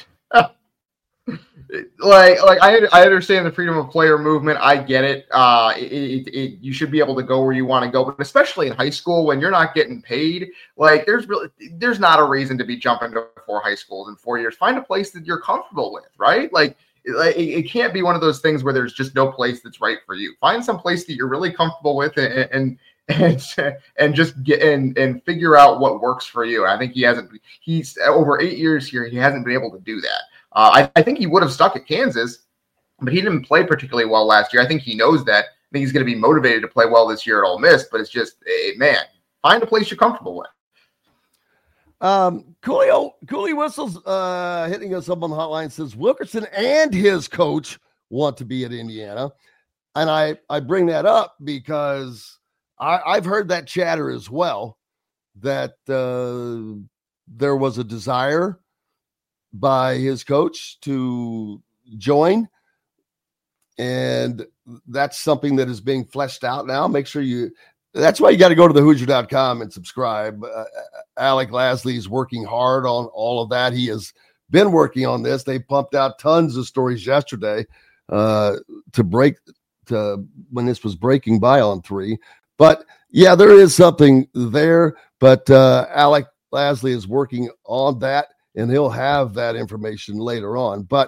like, like I, I understand the freedom of player movement. I get it. Uh, it, it, it, you should be able to go where you want to go, but especially in high school when you're not getting paid, like there's really, there's not a reason to be jumping to four high schools in four years. Find a place that you're comfortable with, right? Like, it, it can't be one of those things where there's just no place that's right for you. Find some place that you're really comfortable with and, and and and just get and and figure out what works for you. I think he hasn't. He's over eight years here. He hasn't been able to do that. Uh, I, I think he would have stuck at Kansas, but he didn't play particularly well last year. I think he knows that. I think he's going to be motivated to play well this year at Ole Miss. But it's just, hey, man, find a place you're comfortable with. Um, Coolio, Coolie Whistles uh, hitting us up on the hotline says Wilkerson and his coach want to be at Indiana, and I I bring that up because I, I've heard that chatter as well, that uh, there was a desire by his coach to join. And that's something that is being fleshed out now. Make sure you, that's why you got to go to the Hoosier dot com and subscribe. Uh, Alec Lasley is working hard on all of that. He has been working on this. They pumped out tons of stories yesterday uh, to break to when this was breaking by on three. But yeah, there is something there, but uh, Alec Lasley is working on that, and he'll have that information later on. But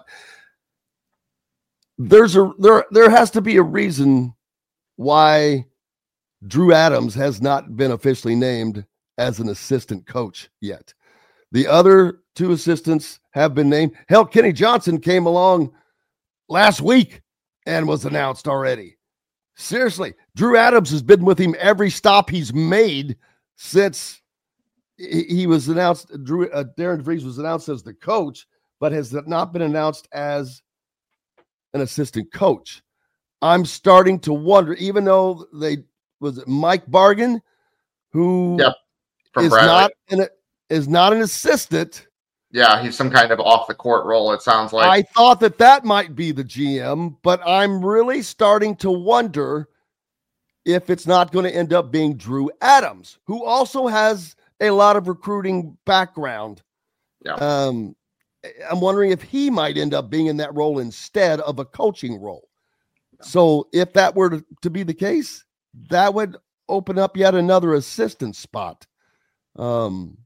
there's a there there has to be a reason why Drew Adams has not been officially named as an assistant coach yet. The other two assistants have been named. Hell, Kenny Johnson came along last week and was announced already. Seriously, Drew Adams has been with him every stop he's made since he was announced. Drew uh, Darren DeVries was announced as the coach, but has not been announced as an assistant coach. I'm starting to wonder, even though they was it Mike Bargan, who yep, is Bradley. not an is not an assistant. Yeah, he's some kind of off the court role, it sounds like. I thought that that might be the G M, but I'm really starting to wonder if it's not going to end up being Drew Adams, who also has a lot of recruiting background. Yeah. Um, I'm wondering if he might end up being in that role instead of a coaching role. So if that were to, to be the case, that would open up yet another assistant spot. Um,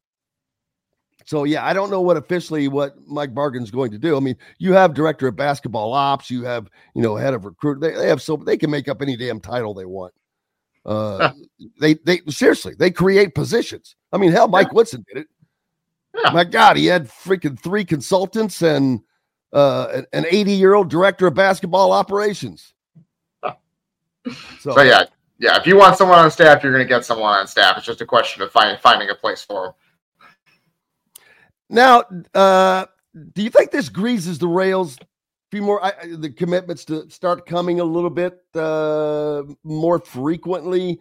so yeah, I don't know what officially what Mike Bargan's going to do. I mean, you have director of basketball ops, you have, you know, head of recruit. They, they have so they can make up any damn title they want. Uh, they, they seriously, they create positions. I mean, hell, Mike yeah. Woodson did it. Yeah. My God, he had freaking three consultants and uh, an eighty-year-old director of basketball operations. So, so, yeah, yeah. If you want someone on staff, you're going to get someone on staff. It's just a question of find, finding a place for them. Now, uh, do you think this greases the rails? A few more, I, the commitments to start coming a little bit uh, more frequently.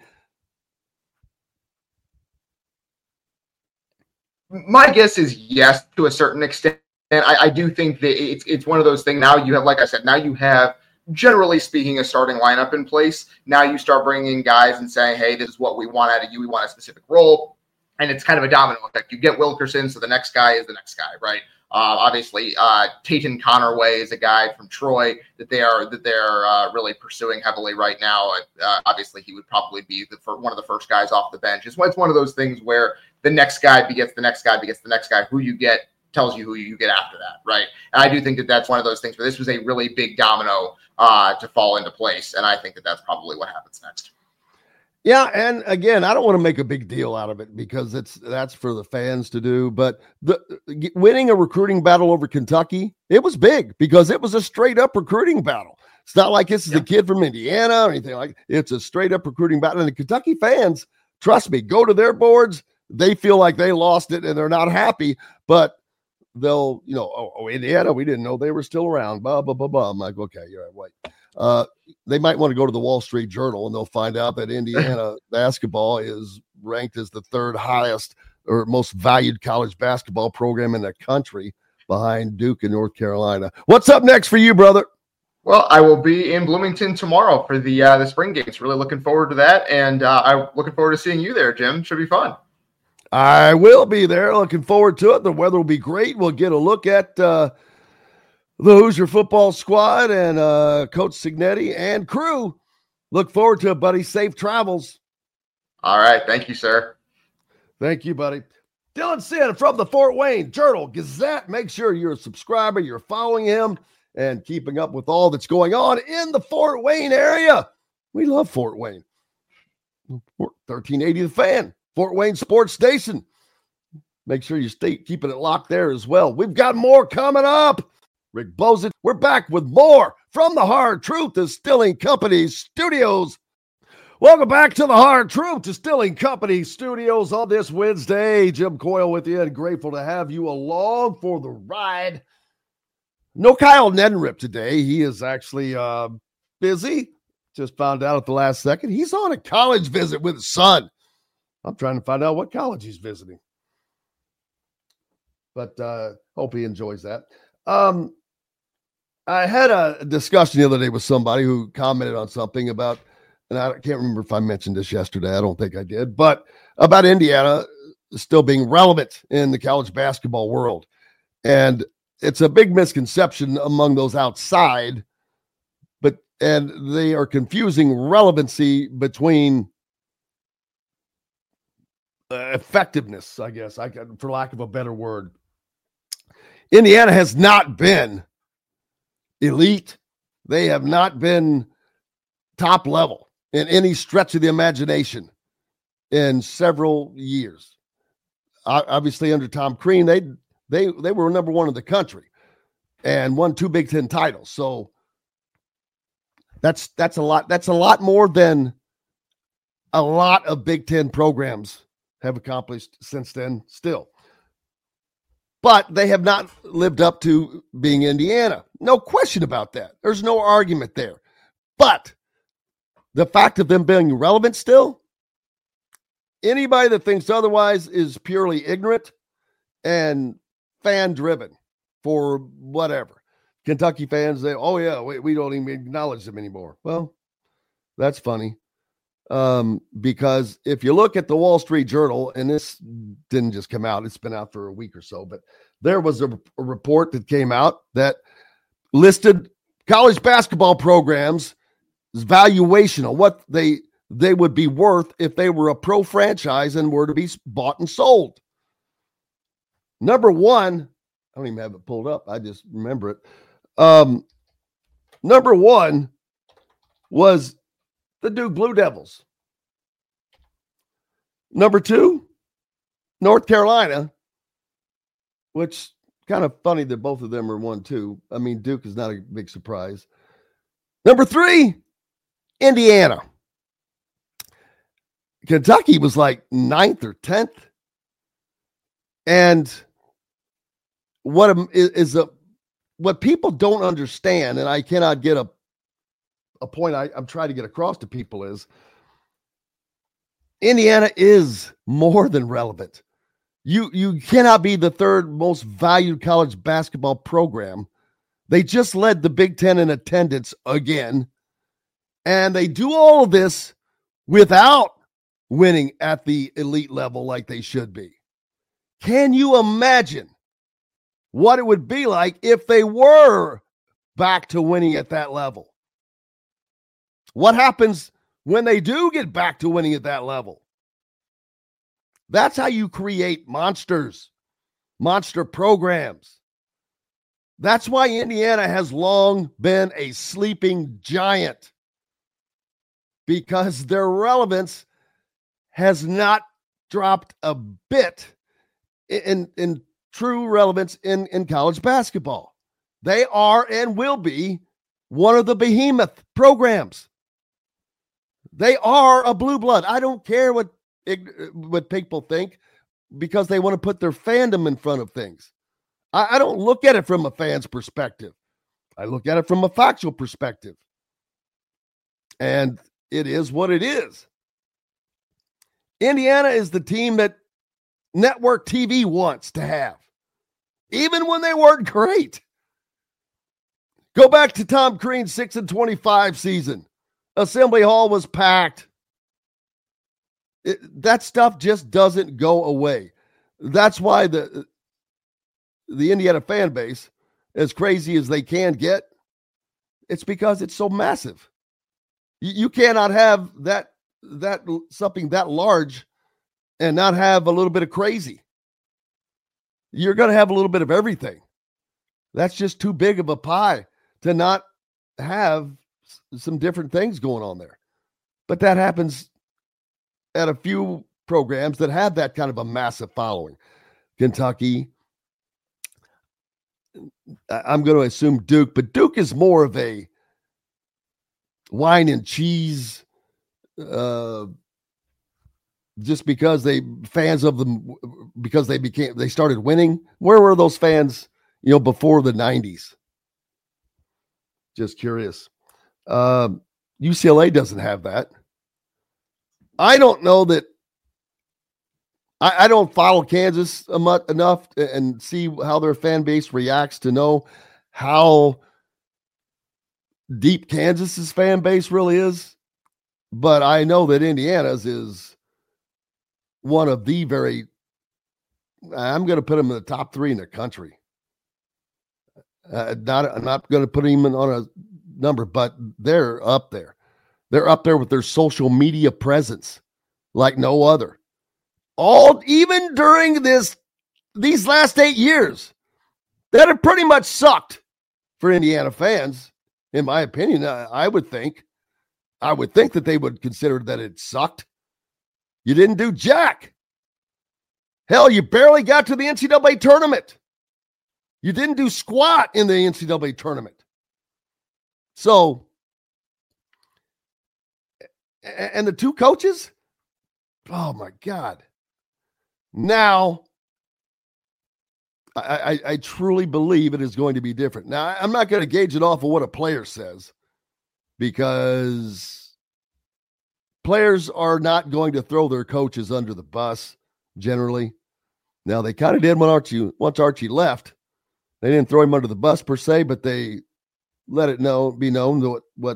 My guess is yes, to a certain extent. And I, I do think that it's it's one of those things. Now you have, like I said, now you have, generally speaking, a starting lineup in place. Now you start bringing in guys and saying, hey, this is what we want out of you. We want a specific role. And it's kind of a domino effect. You get Wilkerson, so the next guy is the next guy, right? Uh, obviously, uh, Tayton Connerway is a guy from Troy that they are that they're uh, really pursuing heavily right now. Uh, obviously, he would probably be the fir- one of the first guys off the bench. It's, it's one of those things where the next guy begets the next guy begets the next guy. Who you get tells you who you get after that, right? And I do think that that's one of those things where this was a really big domino uh, to fall into place, and I think that that's probably what happens next. Yeah, and again, I don't want to make a big deal out of it because it's that's for the fans to do. But the winning a recruiting battle over Kentucky, it was big because it was a straight up recruiting battle. It's not like this is yeah. a kid from Indiana or anything like. It's a straight up recruiting battle, and the Kentucky fans, trust me, go to their boards. They feel like they lost it and they're not happy, but they'll, you know, oh, oh Indiana, we didn't know they were still around. Blah blah blah blah. I'm like, okay, you're right. Wait. Uh, they might want to go to the Wall Street Journal and they'll find out that Indiana basketball is ranked as the third highest or most valued college basketball program in the country behind Duke and North Carolina. What's up next for you, brother? Well, I will be in Bloomington tomorrow for the uh, the spring games. Really looking forward to that. And uh, I'm looking forward to seeing you there, Jim. Should be fun. I will be there. Looking forward to it. The weather will be great. We'll get a look at uh, the Hoosier football squad and uh, Coach Cignetti and crew. Look forward to it, buddy. Safe travels. All right. Thank you, sir. Thank you, buddy. Dylan Sin from the Fort Wayne Journal Gazette. Make sure you're a subscriber. You're following him and keeping up with all that's going on in the Fort Wayne area. We love Fort Wayne. thirteen eighty The Fan. Fort Wayne Sports Station. Make sure you stay keeping it locked there as well. We've got more coming up. Rick Bozic, we're back with more from the Hard Truth Distilling Company Studios. Welcome back to the Hard Truth Distilling Company Studios on this Wednesday. Jim Coyle with you and grateful to have you along for the ride. No Kyle Neddenrip today. He is actually uh, busy Just found out at the last second. He's on a college visit with his son. I'm trying to find out what college he's visiting. But uh, hope he enjoys that. Um, I had a discussion the other day with somebody who commented on something about, and I can't remember if I mentioned this yesterday. I don't think I did, but about Indiana still being relevant in the college basketball world. And it's a big misconception among those outside, but and they are confusing relevancy between uh, effectiveness, I guess, I can, for lack of a better word. Indiana has not been elite. They have not been top level in any stretch of the imagination in several years. Obviously, under Tom Crean, they they they were number one in the country and won two Big Ten titles. So that's that's a lot. That's a lot more than a lot of Big Ten programs have accomplished since then. Still. But they have not lived up to being Indiana. No question about that. There's no argument there. But the fact of them being relevant still, anybody that thinks otherwise is purely ignorant and fan-driven for whatever. Kentucky fans, they, oh, yeah, we, we don't even acknowledge them anymore. Well, that's funny. Um, because if you look at the Wall Street Journal, and this didn't just come out, it's been out for a week or so, but there was a, a report that came out that listed college basketball programs' valuation of what they they would be worth if they were a pro franchise and were to be bought and sold. Number one, I don't even have it pulled up. I just remember it. Um, number one was the Duke Blue Devils. Number two, North Carolina, which kind of funny that both of them are one, two. I mean, Duke is not a big surprise. Number three, Indiana. Kentucky was like ninth or tenth. And what is a what people don't understand, and I cannot get a a point I, I'm trying to get across to people is Indiana is more than relevant. You you cannot be the third most valued college basketball program. They just led the Big Ten in attendance again. And they do all of this without winning at the elite level like they should be. Can you imagine what it would be like if they were back to winning at that level? What happens when they do get back to winning at that level? That's how you create monsters, monster programs. That's why Indiana has long been a sleeping giant, because their relevance has not dropped a bit in, in true relevance in, in college basketball. They are and will be one of the behemoth programs. They are a blue blood. I don't care what what people think, because they want to put their fandom in front of things. I, I don't look at it from a fan's perspective. I look at it from a factual perspective. And it is what it is. Indiana is the team that network T V wants to have, even when they weren't great. Go back to Tom Crean's six and twenty-five season. Assembly Hall was packed. It, that stuff just doesn't go away. That's why the the Indiana fan base, as crazy as they can get, it's because it's so massive. You, you cannot have that that something that large and not have a little bit of crazy. You're going to have a little bit of everything. That's just too big of a pie to not have some different things going on there. But that happens at a few programs that have that kind of a massive following. Kentucky, I'm going to assume Duke, but Duke is more of a wine and cheese, uh, just because they fans of them, because they became, they started winning. Where were those fans, you know, before the nineties? Just curious. Um, U C L A doesn't have that. I don't know that. I, I don't follow Kansas enough and see how their fan base reacts to know how deep Kansas's fan base really is. But I know that Indiana's is one of the very, I'm going to put them in the top three in the country. Uh, not, I'm not going to put them on a number, but they're up there. They're up there with their social media presence like no other. All, even during this, these last eight years, that have pretty much sucked for Indiana fans, in my opinion. I, I would think, I would think that they would consider that it sucked. You didn't do jack. Hell, you barely got to the N C double A tournament. You didn't do squat in the N C double A tournament. So, and the two coaches, oh my God. Now, I, I, I truly believe it is going to be different. Now, I'm not going to gauge it off of what a player says, because players are not going to throw their coaches under the bus generally. Now, they kind of did when Archie, once Archie left. They didn't throw him under the bus per se, but they let it know, be known that what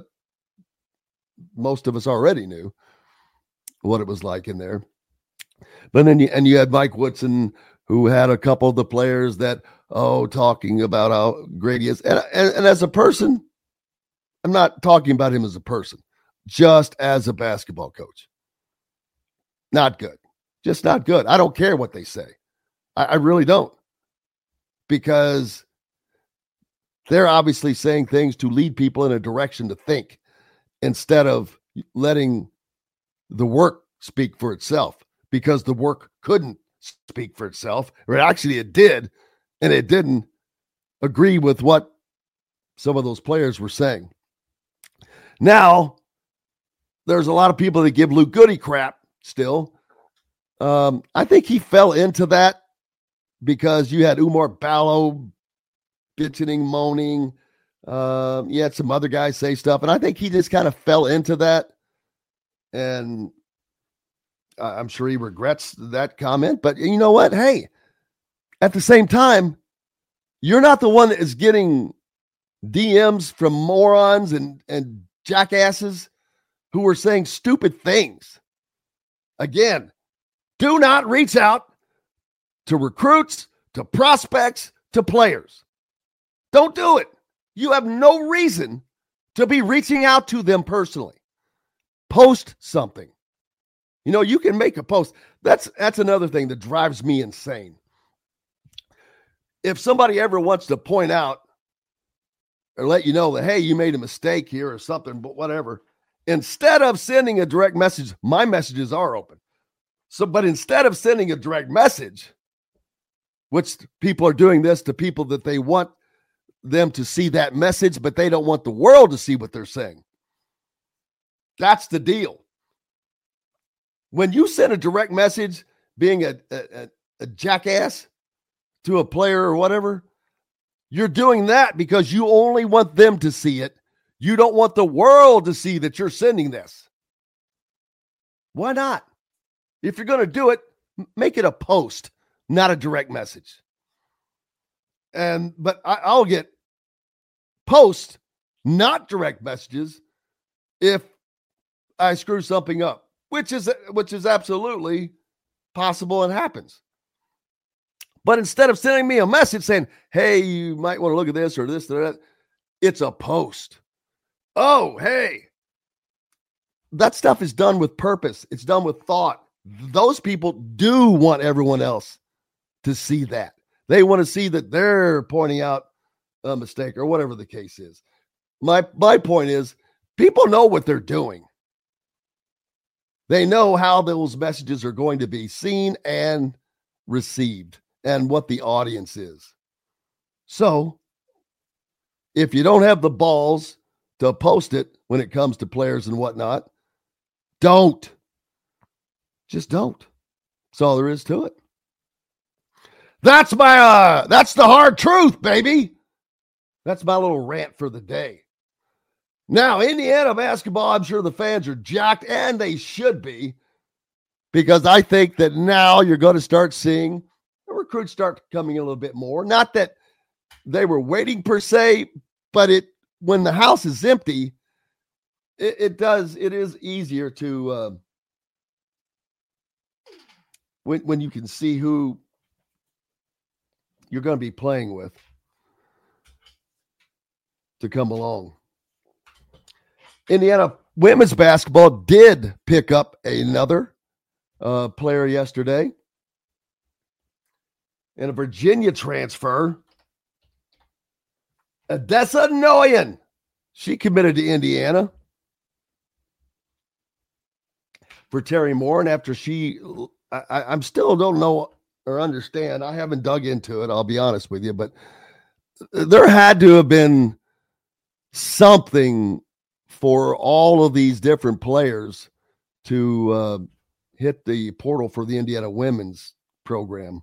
most of us already knew, what it was like in there. But then you, and you had Mike Woodson, who had a couple of the players that, oh, talking about how great he is. And, and, and as a person, I'm not talking about him as a person, just as a basketball coach. Not good. Just not good. I don't care what they say. I, I really don't. Because they're obviously saying things to lead people in a direction to think instead of letting the work speak for itself, because the work couldn't speak for itself, or actually it did, and it didn't agree with what some of those players were saying. Now, there's a lot of people that give Luke Goody crap still. Um, I think he fell into that because you had Umar Ballo bitching, moaning. Um, you had some other guys say stuff, and I think he just kind of fell into that. And I'm sure he regrets that comment. But you know what? Hey, at the same time, you're not the one that is getting D Ms from morons and, and jackasses who are saying stupid things. Again, do not reach out to recruits, to prospects, to players. Don't do it. You have no reason to be reaching out to them personally. Post something. You know, you can make a post. That's that's another thing that drives me insane. If somebody ever wants to point out or let you know that, hey, you made a mistake here or something, but whatever, instead of sending a direct message, my messages are open. So, but instead of sending a direct message, which people are doing this to people that they want them to see that message, but they don't want the world to see what they're saying. That's the deal. When you send a direct message being a, a, a jackass to a player or whatever, you're doing that because you only want them to see it. You don't want the world to see that you're sending this. Why not? If you're going to do it, make it a post, not a direct message. And but I, I'll get posts, not direct messages, if I screw something up, which is which is absolutely possible and happens. But instead of sending me a message saying, hey, you might want to look at this or this or that, it's a post. Oh, hey. That stuff is done with purpose. It's done with thought. Those people do want everyone else to see that. They want to see that they're pointing out a mistake or whatever the case is. My, my point is, people know what they're doing. They know how those messages are going to be seen and received and what the audience is. So if you don't have the balls to post it when it comes to players and whatnot, don't. Just don't. That's all there is to it. That's my, uh, that's the hard truth, baby. That's my little rant for the day. Now, Indiana basketball, I'm sure the fans are jacked, and they should be, because I think that now you're going to start seeing the recruits start coming in a little bit more. Not that they were waiting per se, but it when the house is empty, it, it does it is easier to uh, when when you can see who you're going to be playing with to come along. Indiana women's basketball did pick up another uh, player yesterday. And a Virginia transfer, Odessa Noyan. She committed to Indiana for Terry Moore. And after she, I, I'm still don't know or understand. I haven't dug into it, I'll be honest with you. But there had to have been something for all of these different players to uh, hit the portal for the Indiana women's program.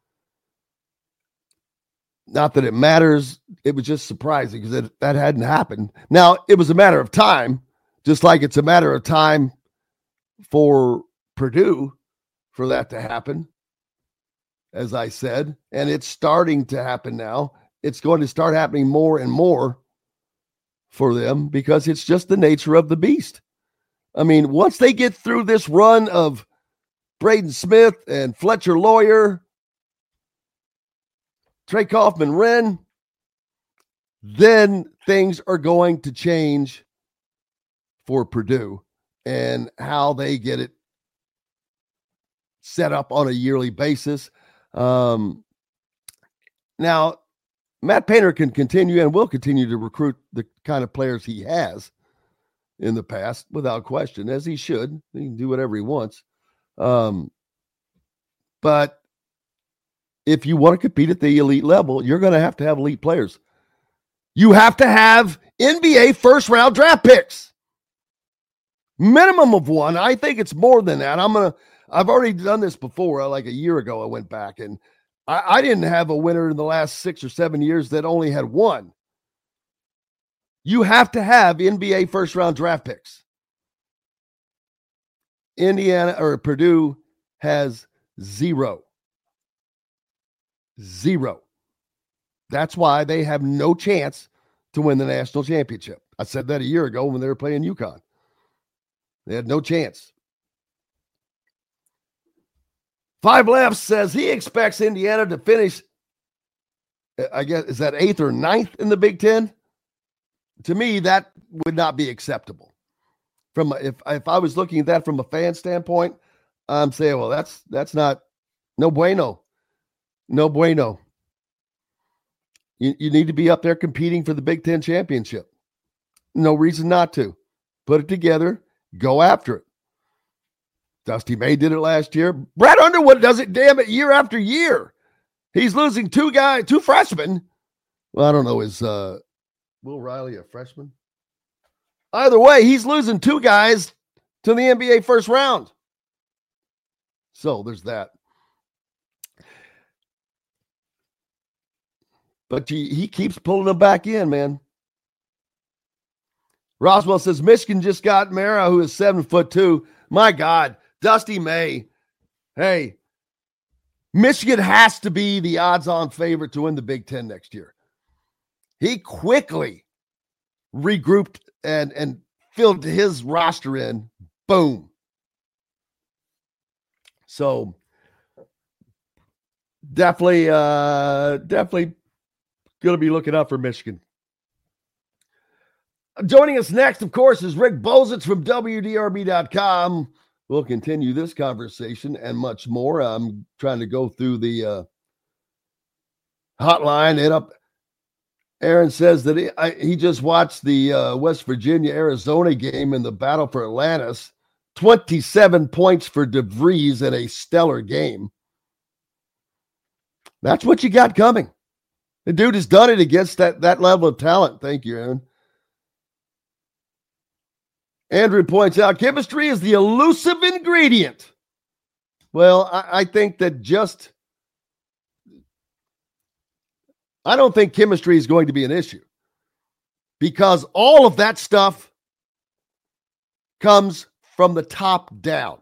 Not that it matters. It was just surprising because that hadn't happened. Now, it was a matter of time, just like it's a matter of time for Purdue for that to happen, as I said. And it's starting to happen now. It's going to start happening more and more for them because it's just the nature of the beast. I mean, once they get through this run of Braden Smith and Fletcher Lawyer, Trey Kaufman-Wren, then things are going to change for Purdue and how they get it set up on a yearly basis. Um, now, Matt Painter can continue and will continue to recruit the kind of players he has in the past, without question, as he should. He can do whatever he wants. Um, but if you want to compete at the elite level, you're going to have to have elite players. You have to have N B A first-round draft picks. Minimum of one. I think it's more than that. I'm going to, I've already done this before. Like a year ago, I went back and I, I didn't have a winner in the last six or seven years that only had one. You have to have N B A first-round draft picks. Indiana or Purdue has zero. Zero. That's why they have no chance to win the national championship. I said that a year ago when they were playing UConn. They had no chance. Five Left says he expects Indiana to finish, I guess, is that eighth or ninth in the Big Ten? To me, that would not be acceptable. From if if I was looking at that from a fan standpoint, I'm saying, well, that's that's not no bueno. No bueno. You, you need to be up there competing for the Big Ten championship. No reason not to. Put it together. Go after it. Dusty May did it last year. Brad Underwood does it, damn it, year after year. He's losing two guys, two freshmen. Well, I don't know. Is uh, Will Riley a freshman? Either way, he's losing two guys to the N B A first round. So there's that. But he, he keeps pulling them back in, man. Roswell says Michigan just got Mara, who is seven foot two. My God, Dusty May. Hey, Michigan has to be the odds-on favorite to win the Big Ten next year. He quickly regrouped and, and filled his roster in. Boom. So definitely, uh, definitely going to be looking up for Michigan. Joining us next, of course, is Rick Bozitz from W D R B dot com. We'll continue this conversation and much more. I'm trying to go through the uh, hotline. Hit up. Aaron says that he, I, he just watched the uh, West Virginia-Arizona game in the battle for Atlantis. twenty-seven points for DeVries in a stellar game. That's what you got coming. The dude has done it against that, that level of talent. Thank you, Aaron. Andrew points out chemistry is the elusive ingredient. Well, I, I think that just, I don't think chemistry is going to be an issue. because all of that stuff comes from the top down.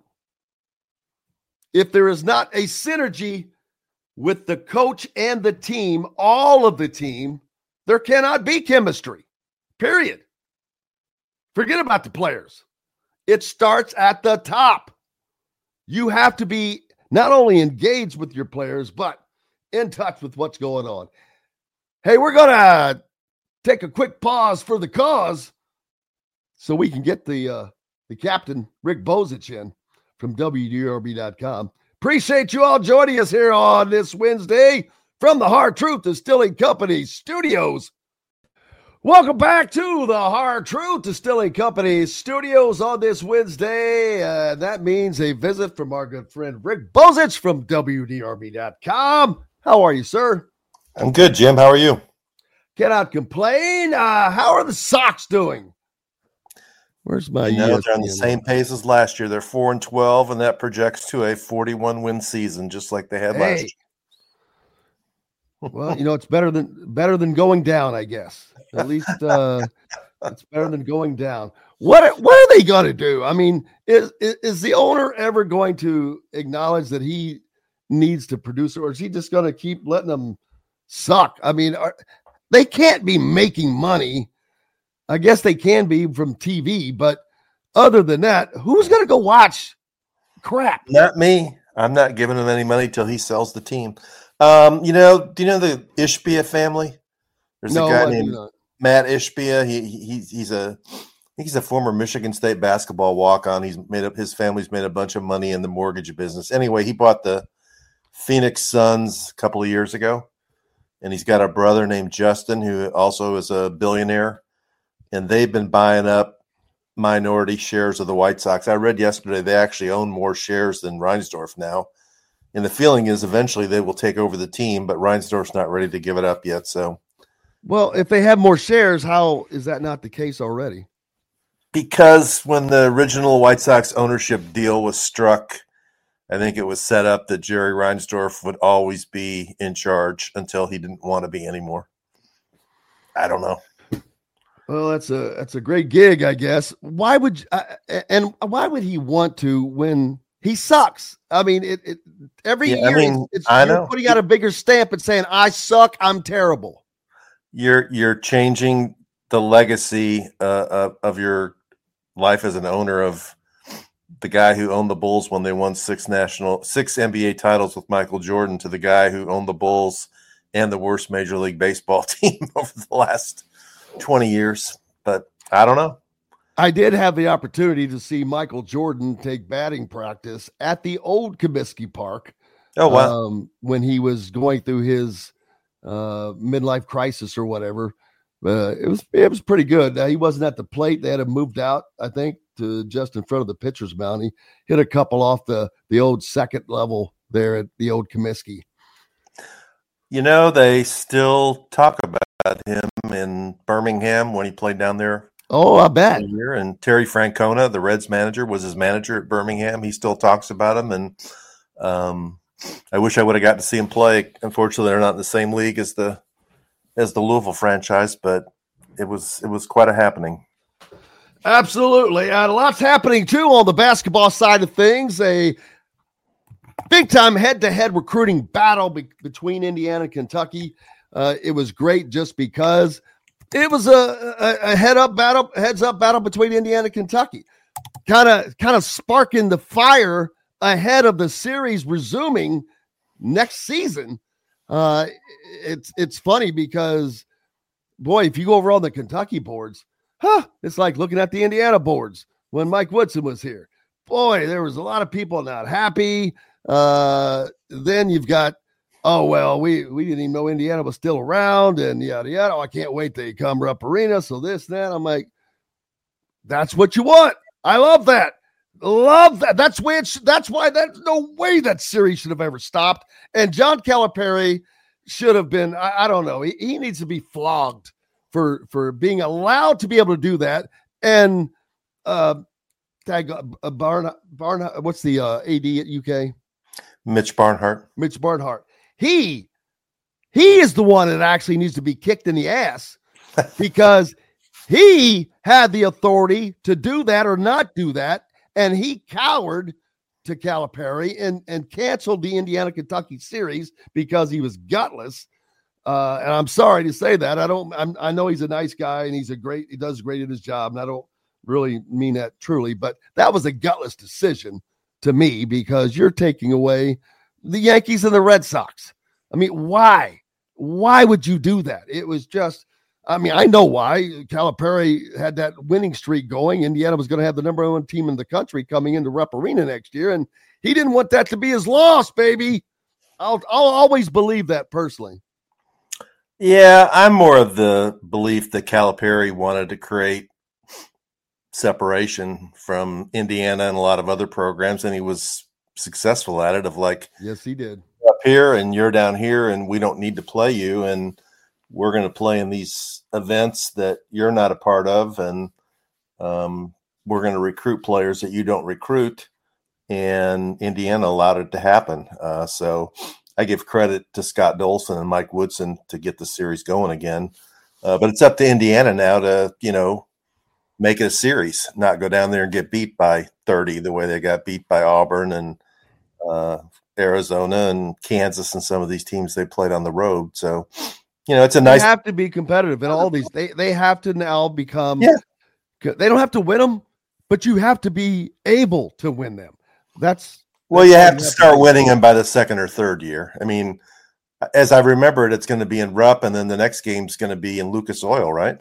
If there is not a synergy with the coach and the team, all of the team, there cannot be chemistry, period. Forget about the players. It starts at the top. You have to be not only engaged with your players, but in touch with what's going on. Hey, we're going to take a quick pause for the cause so we can get the uh, the captain, Rick Bozich, in from W D R B dot com. Appreciate you all joining us here on this Wednesday from the Hard Truth Distilling Company studios. Welcome back to the Hard Truth Distilling Company studios on this Wednesday. Uh, that means a visit from our good friend Rick Bozich from W D R B dot com. How are you, sir? I'm good, Jim. How are you? Cannot complain. Uh, how are the Sox doing? Where's my? You know, they're on the same pace as last year. They're four and twelve, and that projects to a forty-one win season, just like they had hey. last year. Well, you know, it's better than better than going down, I guess. At least uh, it's better than going down. What what are they going to do? I mean, is, is is the owner ever going to acknowledge that he needs to produce, or is he just going to keep letting them suck? I mean, are, they can't be making money. I guess they can be from T V, but other than that, who's going to go watch crap? Not me. I'm not giving him any money till he sells the team. Um, you know, do you know the Ishbia family? There's no, a guy I named Matt Ishbia. He, he he's a I think he's a former Michigan State basketball walk-on. He's made up his family's made a bunch of money in the mortgage business. Anyway, he bought the Phoenix Suns a couple of years ago, and he's got a brother named Justin who also is a billionaire, and they've been buying up minority shares of the White Sox. I read yesterday they actually own more shares than Reinsdorf now. And the feeling is eventually they will take over the team, but Reinsdorf's not ready to give it up yet. So, well, if they have more shares, how is that not the case already? Because when the original White Sox ownership deal was struck, I think it was set up that Jerry Reinsdorf would always be in charge until he didn't want to be anymore. I don't know. Well, that's a that's a great gig, I guess. Why would uh, and why would he want to when he sucks? I mean, it, it every yeah, year I mean, it's, I you're know. putting out a bigger stamp and saying, I suck, I'm terrible. You're you're changing the legacy uh, of, of your life as an owner of the guy who owned the Bulls when they won six national six N B A titles with Michael Jordan to the guy who owned the Bulls and the worst Major League Baseball team over the last twenty years. But I don't know. I did have the opportunity to see Michael Jordan take batting practice at the old Comiskey Park. Oh, wow. Um, when he was going through his uh, midlife crisis or whatever. Uh, it was it was pretty good. Uh, he wasn't at the plate. They had him moved out, I think, to just in front of the pitcher's mound. He hit a couple off the, the old second level there at the old Comiskey. You know, they still talk about him in Birmingham when he played down there. Oh, I bet. And Terry Francona, the Reds manager, was his manager at Birmingham. He still talks about him, and um, I wish I would have got to see him play. Unfortunately, they're not in the same league as the as the Louisville franchise, but it was it was quite a happening. Absolutely, uh, lots happening too on the basketball side of things. A big time head to head recruiting battle be- between Indiana and Kentucky. Uh, it was great just because. It was a, a, a head up battle, heads up battle between Indiana and Kentucky, kind of kind of sparking the fire ahead of the series resuming next season. Uh, it's it's funny because, boy, if you go over on the Kentucky boards, huh, it's like looking at the Indiana boards when Mike Woodson was here. Boy, there was a lot of people not happy. Uh, then you've got. Oh, well, we, we didn't even know Indiana was still around and yada, yada. Oh, I can't wait to come Rupp Arena. So this, that. I'm like, that's what you want. I love that. Love that. That's why it's, that's why that's no way that series should have ever stopped. And John Calipari should have been, I, I don't know. He, he needs to be flogged for, for being allowed to be able to do that. And uh, tag, uh, Barn, Barn, what's the uh, A D at U K? Mitch Barnhart. Mitch Barnhart. He, he is the one that actually needs to be kicked in the ass because He had the authority to do that or not do that, and he cowered to Calipari and, and canceled the Indiana-Kentucky series because he was gutless. Uh, and I'm sorry to say that. I don't. I'm, I know he's a nice guy and he's a great. He does great at his job, and I don't really mean that truly. But that was a gutless decision to me because you're taking away the Yankees and the Red Sox. I mean, why? Why would you do that? It was just. I mean, I know why. Calipari had that winning streak going. Indiana was going to have the number one team in the country coming into Rupp Arena next year, and he didn't want that to be his loss, baby. I'll I'll always believe that personally. Yeah, I'm more of the belief that Calipari wanted to create separation from Indiana and a lot of other programs, and he was successful at it. Of like, yes, he did. Up here, and you're down here, and we don't need to play you, and we're going to play in these events that you're not a part of, and um, we're going to recruit players that you don't recruit. And Indiana allowed it to happen. Uh, so I give credit to Scott Dolson and Mike Woodson to get the series going again. Uh, but it's up to Indiana now to, you know, make it a series, not go down there and get beat by thirty the way they got beat by Auburn and uh, Arizona and Kansas and some of these teams they played on the road. So, you know, it's a nice. They have to be competitive in all these. They they have to now become. Yeah. They don't have to win them, but you have to be able to win them. That's well, you have to start winning them by the second or third year. I mean, as I remember it, it's going to be in Rupp, and then the next game's going to be in Lucas Oil, right?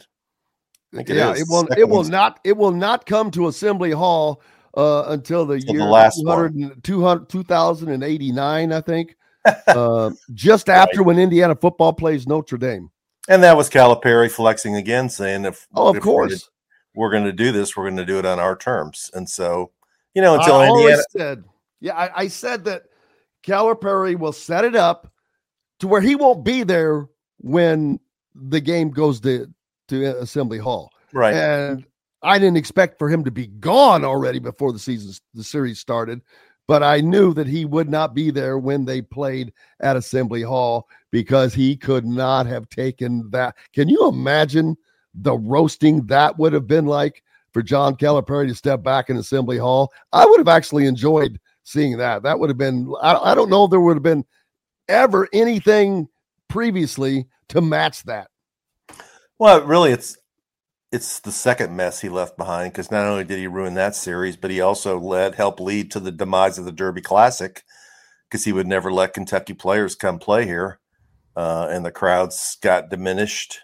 I think it yeah, is. it will. Second it will not. It will not come to Assembly Hall uh, until the until year the last two hundred, two thousand eighty-nine, I think. uh, just after right. when Indiana football plays Notre Dame, and that was Calipari flexing again, saying, "If oh, of if course we're going to do this, we're going to do it on our terms." And so, you know, until I Indiana said, yeah, I, I said that Calipari will set it up to where he won't be there when the game goes to to Assembly Hall, right? And I didn't expect for him to be gone already before the season the series started. But I knew that he would not be there when they played at Assembly Hall because he could not have taken that. Can you imagine the roasting that would have been like for John Calipari to step back in Assembly Hall? I would have actually enjoyed seeing that. That would have been, I, I don't know if there would have been ever anything previously to match that. Well, really, it's it's the second mess he left behind because not only did he ruin that series, but he also led helped lead to the demise of the Derby Classic because he would never let Kentucky players come play here, uh, and the crowds got diminished,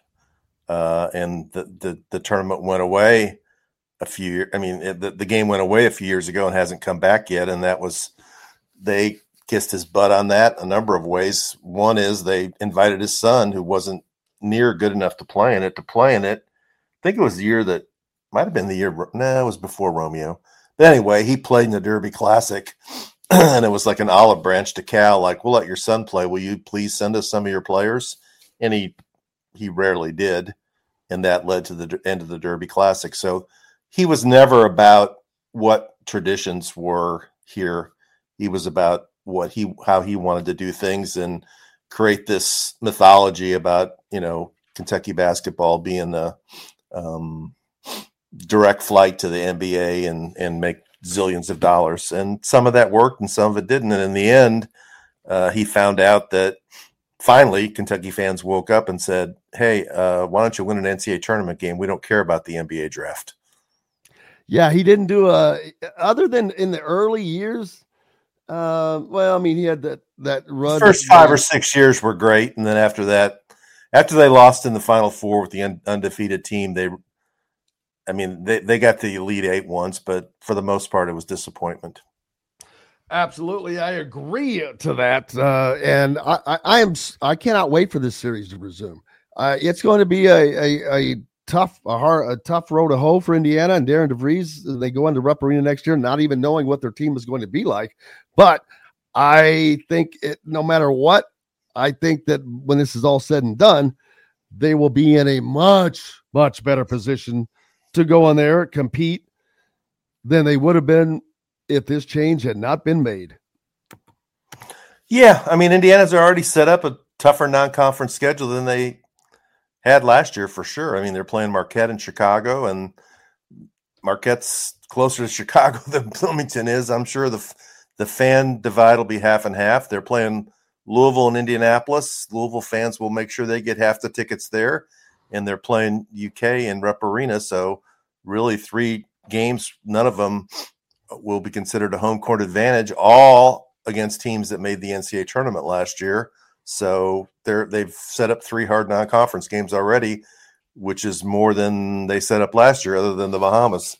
uh, and the, the the tournament went away a few years. I mean, it, the, the game went away a few years ago and hasn't come back yet, and that was they kissed his butt on that a number of ways. One is they invited his son, who wasn't near good enough to play in it, to play in it. I think it was the year that might have been the year. No, nah, it was before Romeo. But anyway, he played in the Derby Classic, and it was like an olive branch to Cal. Like, we'll let your son play. Will you please send us some of your players? And he he rarely did, and that led to the end of the Derby Classic. So he was never about what traditions were here. He was about what he how he wanted to do things and create this mythology about, you know, Kentucky basketball being the um, direct flight to the N B A and and make zillions of dollars. And some of that worked and some of it didn't. And in the end, uh, he found out that finally Kentucky fans woke up and said, hey, uh, why don't you win an N C A A tournament game? We don't care about the N B A draft. Yeah, he didn't do a other than in the early years. Uh, well, I mean, he had that that run. The first five or six years were great, and then after that, after they lost in the Final Four with the un- undefeated team, they, I mean, they, they got the Elite Eight once, but for the most part, it was disappointment. Absolutely, I agree to that, uh, and I, I, I am I cannot wait for this series to resume. Uh, it's going to be a a, a tough a hard a tough road to hoe for Indiana and Darren DeVries. They go into Rupp Arena next year, not even knowing what their team is going to be like. But I think it, no matter what, I think that when this is all said and done, they will be in a much, much better position to go on there, compete than they would have been if this change had not been made. Yeah, I mean, Indiana's already set up a tougher non-conference schedule than they had last year for sure. I mean, they're playing Marquette in Chicago, and Marquette's closer to Chicago than Bloomington is. I'm sure the the fan divide will be half and half. They're playing Louisville and Indianapolis. Louisville fans will make sure they get half the tickets there, and they're playing U K in Rupp Arena. So really three games, none of them will be considered a home court advantage, all against teams that made the N C double A tournament last year. So they're, they've set up three hard non-conference games already, which is more than they set up last year other than the Bahamas.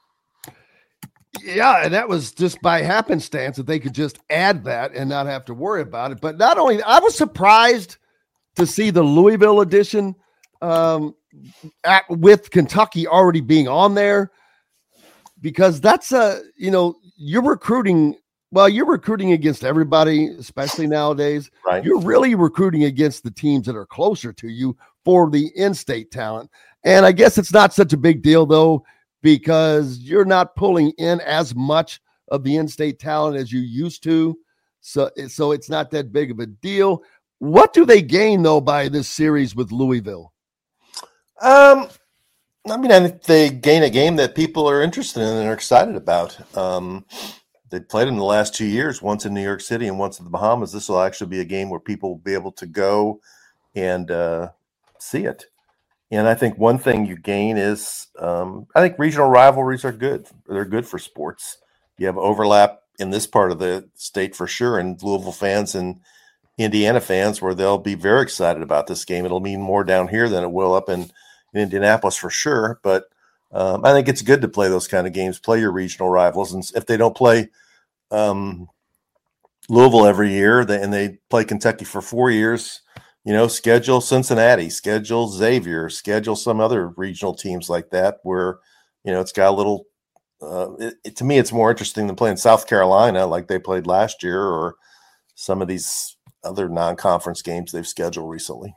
Yeah, and that was just by happenstance that they could just add that and not have to worry about it. But not only, I was surprised to see the Louisville edition um, at, with Kentucky already being on there, because that's a, you know, you're recruiting, well, you're recruiting against everybody, especially nowadays. Right. You're really recruiting against the teams that are closer to you for the in-state talent. And I guess it's not such a big deal, though, because you're not pulling in as much of the in-state talent as you used to. So, so it's not that big of a deal. What do they gain, though, by this series with Louisville? Um, I mean, I think they gain a game that people are interested in and are excited about. Um, they played in the last two years, once in New York City and once in the Bahamas. This will actually be a game where people will be able to go and uh, see it. And I think one thing you gain is um, I think regional rivalries are good. They're good for sports. You have overlap in this part of the state for sure, and Louisville fans and Indiana fans where they'll be very excited about this game. It'll mean more down here than it will up in, in Indianapolis for sure. But um, I think it's good to play those kind of games, play your regional rivals. And if they don't play um, Louisville every year they, and they play Kentucky for four years, you know, schedule Cincinnati, schedule Xavier, schedule some other regional teams like that where, you know, it's got a little uh, – it, it, to me, it's more interesting than playing South Carolina like they played last year or some of these other non-conference games they've scheduled recently.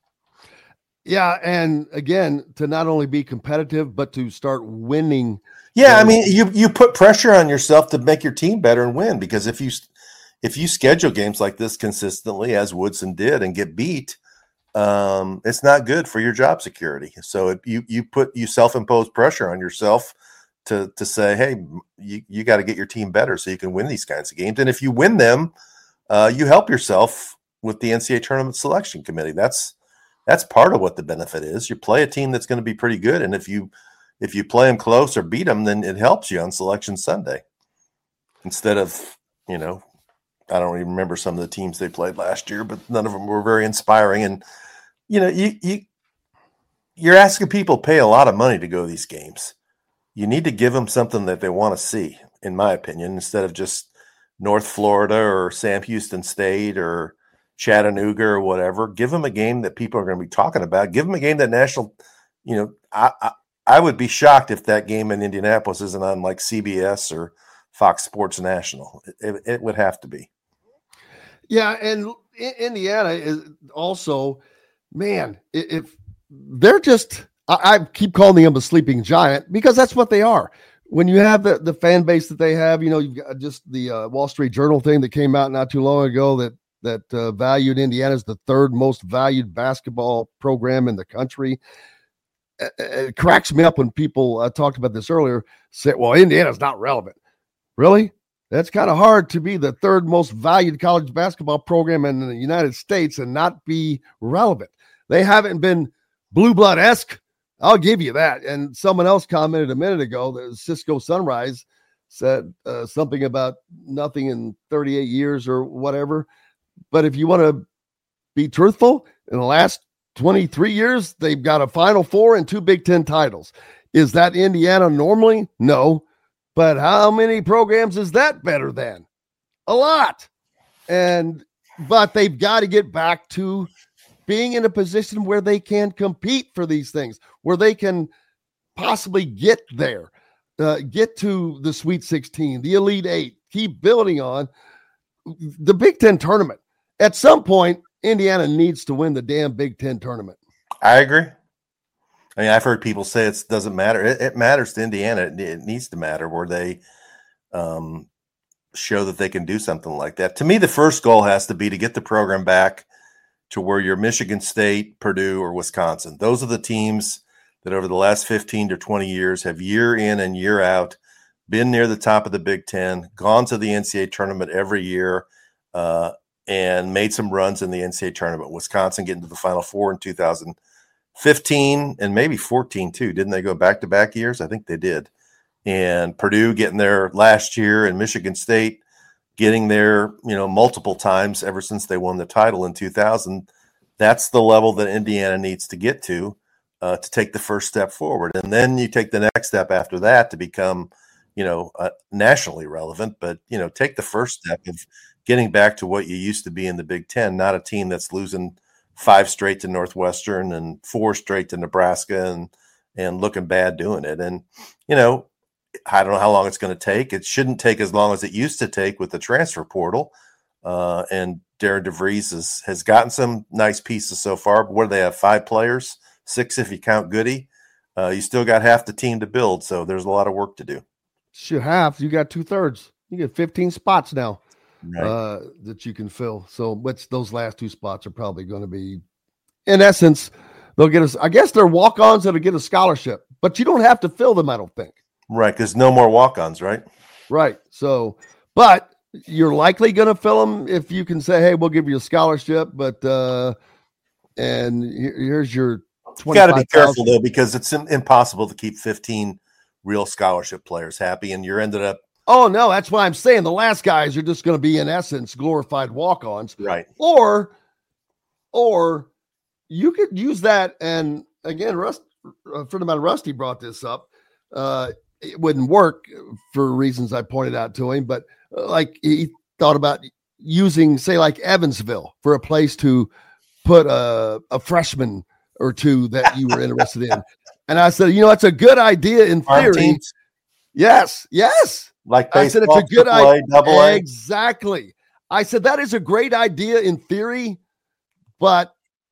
Yeah, and again, to not only be competitive, but to start winning. Yeah, I mean, you you put pressure on yourself to make your team better and win, because if you – if you schedule games like this consistently, as Woodson did, and get beat, um, it's not good for your job security. So if you you put you self-impose pressure on yourself to to say, hey, you, you got to get your team better so you can win these kinds of games. And if you win them, uh, you help yourself with the N C double A tournament selection committee. That's that's part of what the benefit is. You play a team that's going to be pretty good, and if you if you play them close or beat them, then it helps you on Selection Sunday instead of, you know, I don't even remember some of the teams they played last year, but none of them were very inspiring. And, you know, you, you, you're asking people to pay a lot of money to go to these games. You need to give them something that they want to see, in my opinion, instead of just North Florida or Sam Houston State or Chattanooga or whatever. Give them a game that people are going to be talking about. Give them a game that national, you know, I, I, I would be shocked if that game in Indianapolis isn't on like C B S or Fox Sports National. It, it, it would have to be. Yeah, and Indiana is also, man, if they're just, I, I keep calling them a sleeping giant because that's what they are. When you have the, the fan base that they have, you know, you've got just the uh, Wall Street Journal thing that came out not too long ago that that uh, valued Indiana as the third most valued basketball program in the country. It, it cracks me up when people uh, talked about this earlier, say, well, Indiana's not relevant. Really? That's kind of hard to be the third most valued college basketball program in the United States and not be relevant. They haven't been blue blood-esque. I'll give you that. And someone else commented a minute ago that Cisco Sunrise said uh, something about nothing in thirty-eight years or whatever. But if you want to be truthful, in the last twenty-three years, they've got a Final Four and two Big Ten titles. Is that Indiana normally? No. But how many programs is that better than? A lot. And but they've got to get back to being in a position where they can compete for these things, where they can possibly get there, uh, get to the Sweet sixteen, the Elite Eight, keep building on the Big Ten tournament. At some point, Indiana needs to win the damn Big Ten tournament. I agree. I mean, I've heard people say it doesn't matter. It, it matters to Indiana. It, it needs to matter where they um, show that they can do something like that. To me, the first goal has to be to get the program back to where you're Michigan State, Purdue, or Wisconsin. Those are the teams that over the last fifteen to twenty years have year in and year out been near the top of the Big Ten, gone to the N C double A tournament every year, uh, and made some runs in the N C double A tournament. Wisconsin getting to the Final Four in two thousand fifteen and maybe fourteen too. Didn't they go back-to-back years? I think they did. And Purdue getting there last year, and Michigan State getting there, you know, multiple times ever since they won the title in two thousand. That's the level that Indiana needs to get to uh, to take the first step forward. And then you take the next step after that to become, you know, uh, nationally relevant. But, you know, take the first step of getting back to what you used to be in the Big Ten, not a team that's losing five straight to Northwestern and four straight to Nebraska and, and looking bad doing it. And, you know, I don't know how long it's going to take. It shouldn't take as long as it used to take with the transfer portal. Uh, and Darren DeVries has, has gotten some nice pieces so far. But what do they have? Five players, six if you count Goody. Uh, you still got half the team to build, so there's a lot of work to do. Should have. You got two thirds. You get fifteen spots now Right. uh, that you can fill. So, what's those last two spots are probably going to be, in essence, they'll get us. I guess they're walk-ons that'll get a scholarship, but you don't have to fill them. I don't think. Right, because no more walk-ons, right? Right. So, but you're likely going to fill them if you can say, "Hey, we'll give you a scholarship," but uh, and here, here's your. You got to be careful though, because it's im- impossible to keep fifteen real scholarship players happy, and you're ended up. Oh no, that's why I'm saying the last guys are just going to be in essence glorified walk-ons, right? Or, or you could use that, and again, Rust, a friend of mine, Rusty, brought this up. Uh, it wouldn't work for reasons I pointed out to him, but uh, like he thought about using, say, like Evansville for a place to put a, a freshman or two that you were interested in. And I said, you know, it's a good idea in theory. Yes, yes. Like I said, it's a good idea. Double A. Exactly. I said, that is a great idea in theory, but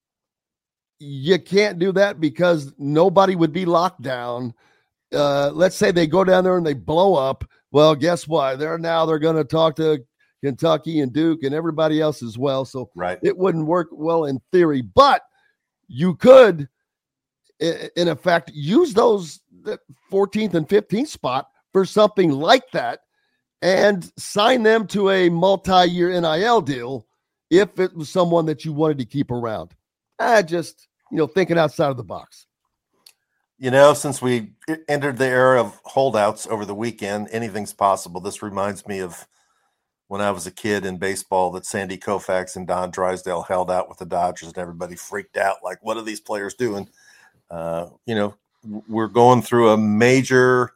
you can't do that because nobody would be locked down. Uh, let's say they go down there and they blow up. Well, guess what? They're now they're going to talk to Kentucky and Duke and everybody else as well. So right. It wouldn't work well in theory, but you could, in effect, use those fourteenth and fifteenth spot for something like that and sign them to a multi-year N I L deal if it was someone that you wanted to keep around. I just, you know, thinking outside of the box. You know, since we entered the era of holdouts over the weekend, anything's possible. This reminds me of when I was a kid in baseball that Sandy Koufax and Don Drysdale held out with the Dodgers and everybody freaked out. Like, what are these players doing? Uh, you know, we're going through a major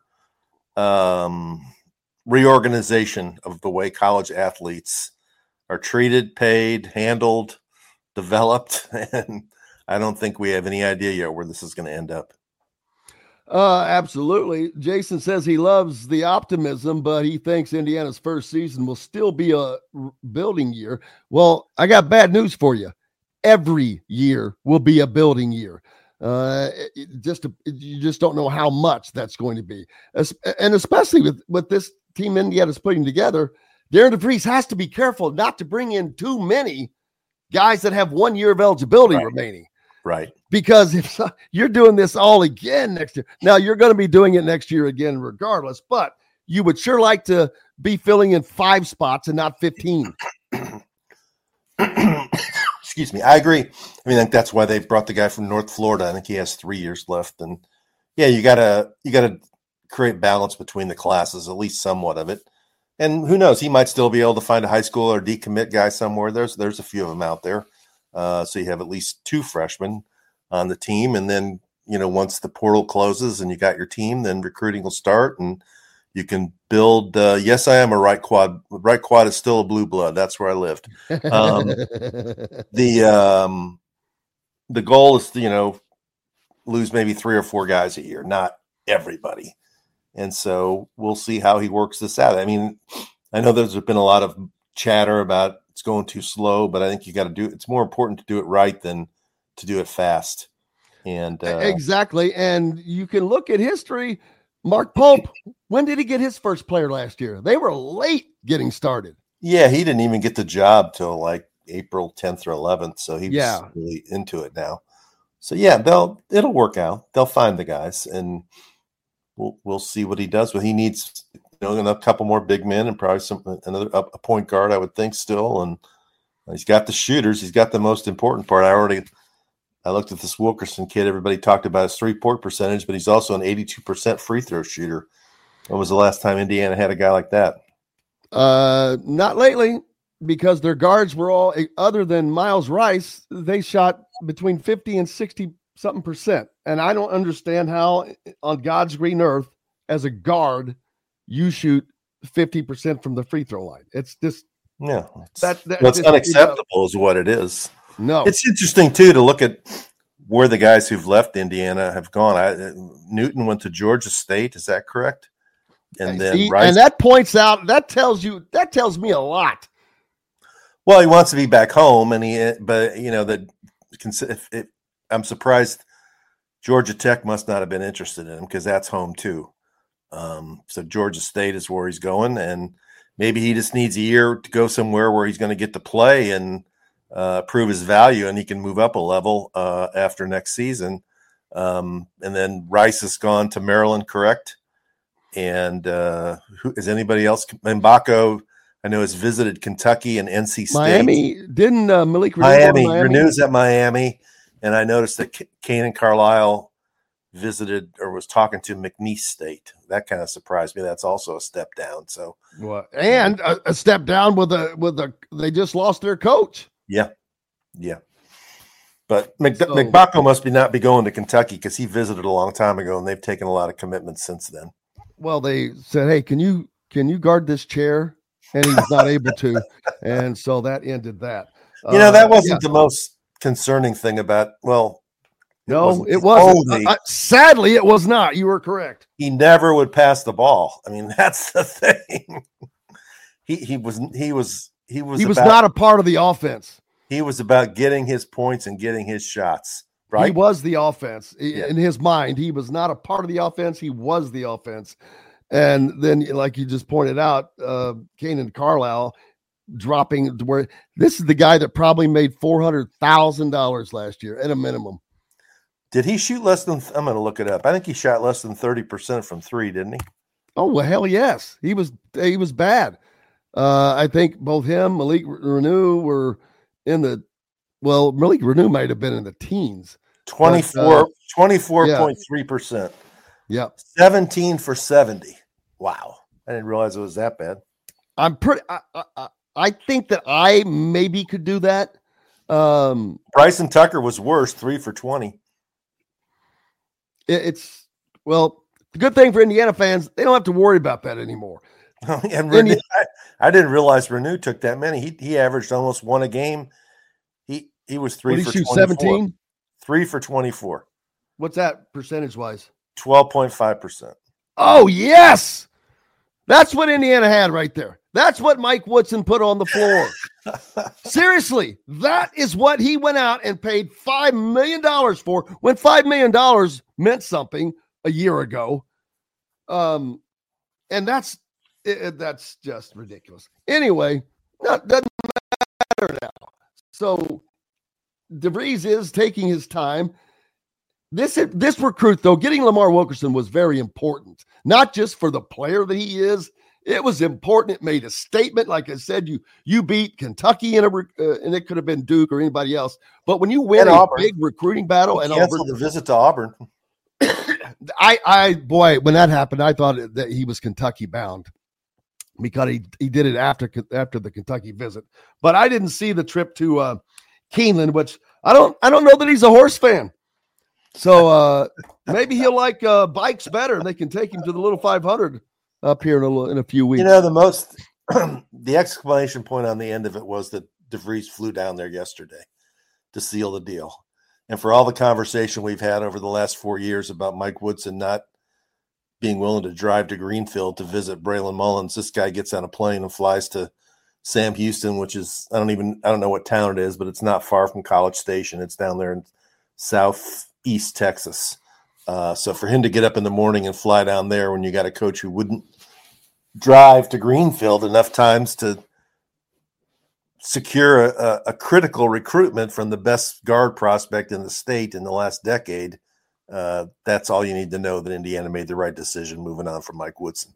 um, reorganization of the way college athletes are treated, paid, handled, developed. And I don't think we have any idea yet where this is going to end up. Uh, absolutely. Jason says he loves the optimism, but he thinks Indiana's first season will still be a r- building year. Well, I got bad news for you. Every year will be a building year. Uh, it, it just you just don't know how much that's going to be, As, and especially with with this team Indiana's putting together. Darren DeVries has to be careful not to bring in too many guys that have one year of eligibility right. remaining. Right. Because if you're doing this all again next year, now you're going to be doing it next year again, regardless, but you would sure like to be filling in five spots and not fifteen. Excuse me. I agree. I mean, I think that's why they brought the guy from North Florida. I think he has three years left. And yeah, you gotta, you gotta create balance between the classes, at least somewhat of it. And who knows, he might still be able to find a high school or decommit guy somewhere. There's, there's a few of them out there. Uh, so you have at least two freshmen on the team. And then, you know, once the portal closes and you got your team, then recruiting will start and you can build. Uh, yes, I am a right quad. Right quad is still a blue blood. That's where I lived. Um, the um, the goal is to, you know, lose maybe three or four guys a year, not everybody. And so we'll see how he works this out. I mean, I know there's been a lot of chatter about it's going too slow, but I think you got to do it. It's more important to do it right than to do it fast. And uh, exactly. And you can look at history. Mark Pope, when did he get his first player last year? They were late getting started. Yeah, he didn't even get the job till like April tenth or eleventh, so he was Yeah. really into it now. So yeah, they'll it'll work out. They'll find the guys, and we'll we'll see what he does. But he needs, you know, a couple more big men and probably some another a point guard, I would think, still. And he's got the shooters. He's got the most important part. I already I looked at this Wilkerson kid. Everybody talked about his three-point percentage, but he's also an eighty-two percent free throw shooter. When was the last time Indiana had a guy like that? Uh, not lately, because their guards were all, other than Miles Rice, they shot between fifty and sixty something percent. And I don't understand how on God's green earth, as a guard, you shoot fifty percent from the free throw line. It's just, Yeah, it's, that, that, that's just, unacceptable, you know, is what it is. No, it's interesting too to look at where the guys who've left Indiana have gone. I, Newton went to Georgia State. Is that correct? And then See, Rice, and that points out, that tells you, that tells me a lot. well, he wants to be back home, and he, but you know that if, if, I'm surprised Georgia Tech must not have been interested in him because that's home too. Um, so Georgia State is where he's going, and maybe he just needs a year to go somewhere where he's going to get to play and uh, prove his value, and he can move up a level uh, after next season. Um, and then Rice has gone to Maryland, correct? And uh, who is anybody else? Mbako, I know, has visited Kentucky and N C State. Miami, didn't uh, Malik Renew Miami, Miami Renew's at Miami. And I noticed that Kanan Carlisle visited or was talking to McNeese State. That kind of surprised me. That's also a step down. So, well, and a, a step down with a with a they just lost their coach. Yeah, yeah. But Mc, So- McBako must be not be going to Kentucky because he visited a long time ago, and they've taken a lot of commitments since then. Well, they said, "Hey, can you can you guard this chair?" And he was not able to, and so that ended that. You know, that Uh, wasn't yeah. the most concerning thing about. Well, No, wasn't it his wasn't. only- Uh, uh, sadly, it was not. You were correct. he never would pass the ball. I mean, that's the thing. he he was he was he was He was about, not a part of the offense. he was about getting his points and getting his shots. Right? He was the offense I- Yeah. in his mind. He was not a part of the offense. He was the offense. And then, like you just pointed out, uh, Kanan Carlisle dropping to where this is the guy that probably made four hundred thousand dollars last year at a minimum. Did he shoot less than? I'm going to look it up. I think he shot less than thirty percent from three, didn't he? Oh, well, hell yes. He was he was bad. Uh, I think both him, Malik Renew were in the well, Malik Renew might have been in the teens. twenty-four, uh, twenty-four point three percent. Yep. seventeen for seventy. Wow. I didn't realize it was that bad. I'm pretty I, I, I- I think that I maybe could do that. Um Bryson Tucker was worse, three for twenty. it- it's well, the good thing for Indiana fans, they don't have to worry about that anymore. and Renew, I, I didn't realize Renew took that many. He he averaged almost one a game. He he was three What did for he shoot, twenty-four. seventeen? Three for twenty-four. What's that percentage wise? twelve point five percent. Oh, yes. That's what Indiana had right there. That's what Mike Woodson put on the floor. Seriously, that is what he went out and paid five million dollars for when five million dollars meant something a year ago. Um, and that's it, it- that's just ridiculous. Anyway, that doesn't matter now. So DeVries is taking his time. This this recruit, though, getting Lamar Wilkerson was very important, not just for the player that he is. It was important. It made a statement. Like I said, you you beat Kentucky in a re- uh, and it could have been Duke or anybody else. But when you win And a Auburn. big recruiting battle, and Canceled Auburn, the visit to Auburn. I I boy, when that happened, I thought that he was Kentucky bound because he he did it after after the Kentucky visit. But I didn't see the trip to uh, Keeneland, which I don't I don't know that he's a horse fan. So uh, maybe he'll like uh, bikes better, and they can take him to the little five hundred up here in a, little- in a few weeks. You know, the most the exclamation point on the end of it was that DeVries flew down there yesterday to seal the deal. And for all the conversation we've had over the last four years about Mike Woodson not being willing to drive to Greenfield to visit Braylon Mullins, this guy gets on a plane and flies to Sam Houston, which is I don't even I don't know what town it is, but it's not far from College Station. It's down there in southeast Texas. Uh, so for him to get up in the morning and fly down there when you got a coach who wouldn't drive to Greenfield enough times to secure a, a critical recruitment from the best guard prospect in the state in the last decade, uh, that's all you need to know that Indiana made the right decision moving on from Mike Woodson.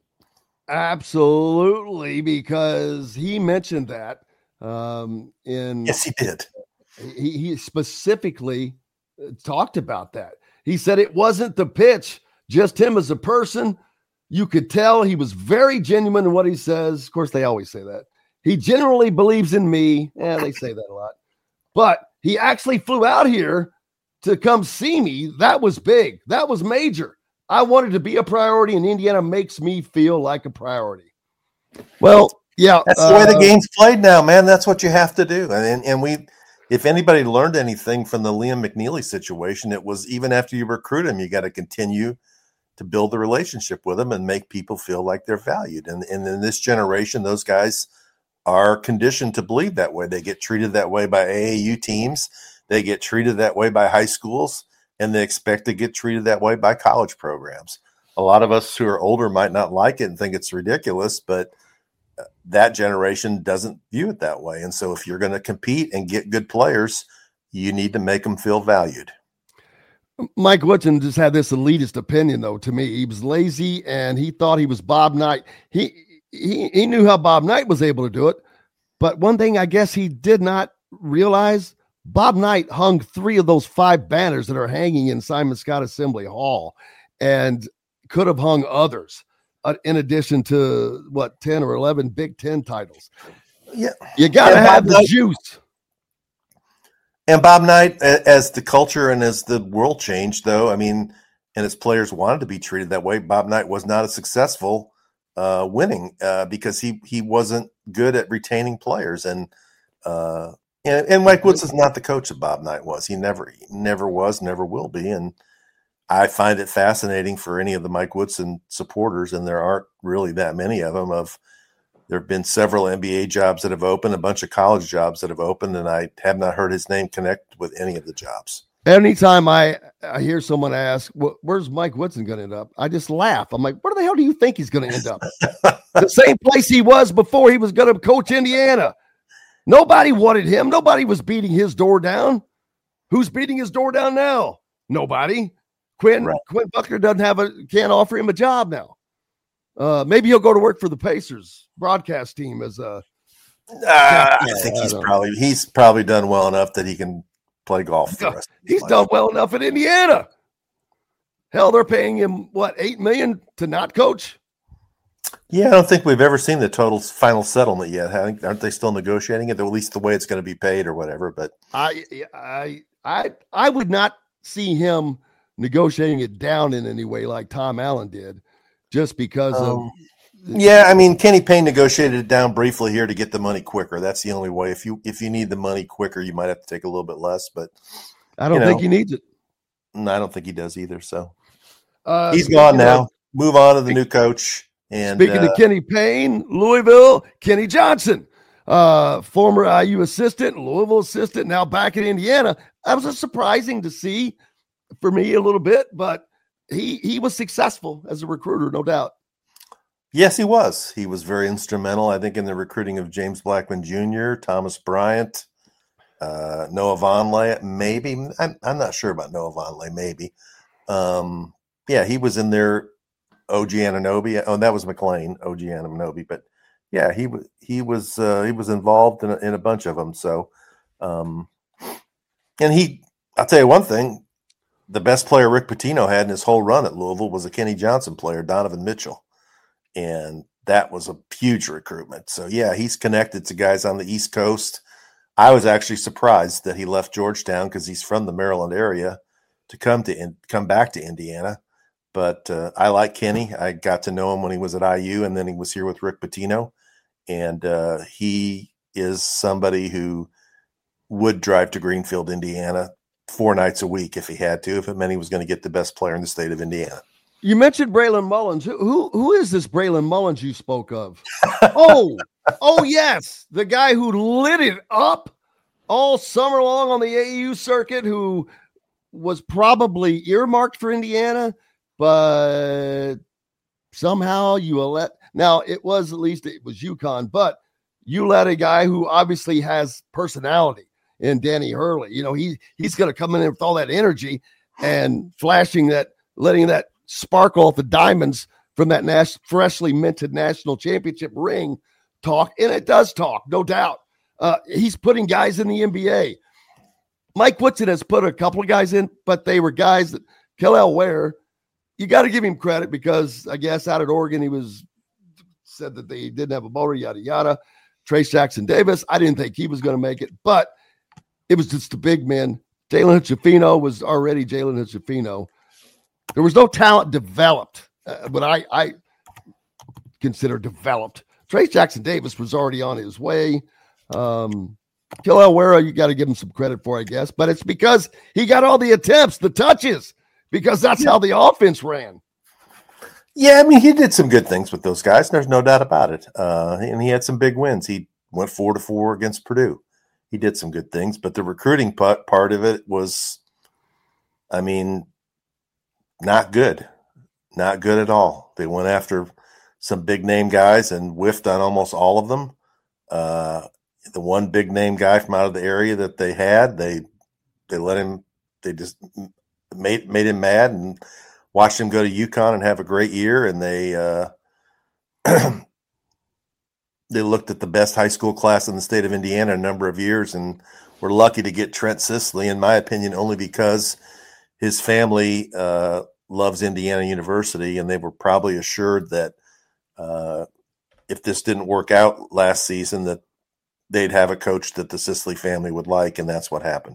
Absolutely, because he mentioned that um, in yes, he did. He, he specifically talked about that. He said it wasn't the pitch, just him as a person. You could tell he was very genuine in what he says. Of course, they always say that. He generally believes in me. Yeah, they say that a lot. But he actually flew out here to come see me. That was big. That was major. I wanted to be a priority, and Indiana makes me feel like a priority. Well, yeah. That's the uh, way the game's played now, man. That's what you have to do. And, and we, if anybody learned anything from the Liam McNeely situation, it was even after you recruit him, you got to continue to build the relationship with them and make people feel like they're valued. And, and in this generation, those guys are conditioned to believe that way. They get treated that way by A A U teams. They get treated that way by high schools, and they expect to get treated that way by college programs. A lot of us who are older might not like it and think it's ridiculous, but that generation doesn't view it that way. And so if you're going to compete and get good players, you need to make them feel valued. Mike Woodson just had this elitist opinion, though, to me. He was lazy, and he thought he was Bob Knight. He He, he knew how Bob Knight was able to do it, but one thing I guess he did not realize, Bob Knight hung three of those five banners that are hanging in Simon Scott Assembly Hall and could have hung others uh, in addition to, what, ten or eleven Big Ten titles. Yeah, You got to have the Knight, juice. And Bob Knight, as the culture and as the world changed, though, I mean, and as players wanted to be treated that way, Bob Knight was not as successful uh, winning uh, because he he wasn't good at retaining players. And uh, and, and Mike Woods is not the coach that Bob Knight was. He never he never was, never will be. And I find it fascinating for any of the Mike Woodson supporters, and there aren't really that many of them. Of there have been several N B A jobs that have opened, a bunch of college jobs that have opened, and I have not heard his name connect with any of the jobs. Anytime I, I hear someone ask, well, where's Mike Woodson going to end up? I just laugh. I'm like, where the hell do you think he's going to end up? The same place he was before he was going to coach Indiana. Nobody wanted him. Nobody was beating his door down. Who's beating his door down now? Nobody. Quinn, right. Quinn Buckner doesn't have a, can't offer him a job now. Uh, maybe he'll go to work for the Pacers broadcast team as a. Uh, I think he's probably know. he's probably done well enough that he can play golf. For the rest of he's done well enough in Indiana. Hell, they're paying him what eight million to not coach. Yeah, I don't think we've ever seen the total final settlement yet. Aren't they still negotiating it? At least the way it's going to be paid or whatever. But I, I, I, I would not see him negotiating it down in any way like Tom Allen did, just because um, of. Yeah, I mean, Kenny Payne negotiated it down briefly here to get the money quicker. That's the only way. If you if you need the money quicker, you might have to take a little bit less. But I don't you know, think he needs it. No, I don't think he does either. So uh, he's gone now. Of, Move on to the new coach. And speaking uh, of Kenny Payne, Louisville, Kenny Johnson, uh, former I U assistant, Louisville assistant, now back in Indiana. That was a surprising to see for me a little bit, but he he was successful as a recruiter, no doubt. Yes, he was. He was very instrumental, I think, in the recruiting of James Blackman Junior, Thomas Bryant, uh, Noah Vonleh, maybe. I'm, I'm not sure about Noah Vonleh, maybe. Um, yeah, he was in there. O G Anunoby. Oh, that was McLean, O G Anunoby. But yeah, he was he was uh, he was involved in a, in a bunch of them. So, um, and he, I'll tell you one thing: the best player Rick Pitino had in his whole run at Louisville was a Kenny Johnson player, Donovan Mitchell, and that was a huge recruitment. So yeah, he's connected to guys on the East Coast. I was actually surprised that he left Georgetown because he's from the Maryland area to come to in, come back to Indiana. But uh, I like Kenny. I got to know him when he was at I U, and then he was here with Rick Pitino. And uh, he is somebody who would drive to Greenfield, Indiana, four nights a week if he had to, if it meant he was going to get the best player in the state of Indiana. You mentioned Braylon Mullins. Who who, who is this Braylon Mullins you spoke of? oh, oh yes, the guy who lit it up all summer long on the A A U circuit, who was probably earmarked for Indiana. But somehow you let now it was at least it was UConn, but you let a guy who obviously has personality in Danny Hurley, you know, he he's going to come in there with all that energy and flashing that, letting that sparkle off the diamonds from that nas- freshly minted national championship ring talk. And it does talk, no doubt. Uh, he's putting guys in the N B A. Mike Woodson has put a couple of guys in, but they were guys that Kel'el Ware, you got to give him credit because I guess out at Oregon, he was said that they didn't have a motor, yada, yada. Trace Jackson Davis, I didn't think he was going to make it, but it was just the big men. Jalen Hood-Schifino was already Jalen Hood-Schifino. There was no talent developed, uh, but I, I consider developed. Trace Jackson Davis was already on his way. Um, Kel'el Ware, you got to give him some credit for, I guess, but it's because he got all the attempts, the touches, because that's how the offense ran. Yeah, I mean, he did some good things with those guys. There's no doubt about it. Uh, and he had some big wins. He went four to four against Purdue. He did some good things, but the recruiting part, part of it was, I mean, not good. Not good at all. They went after some big name guys and whiffed on almost all of them. Uh, the one big name guy from out of the area that they had, they they let him, they just made made him mad and watched him go to UConn and have a great year. And they uh, they looked at the best high school class in the state of Indiana a number of years and were lucky to get Trent Sisley, in my opinion, only because his family uh, loves Indiana University, and they were probably assured that uh, if this didn't work out last season, that they'd have a coach that the Sisley family would like, and that's what happened.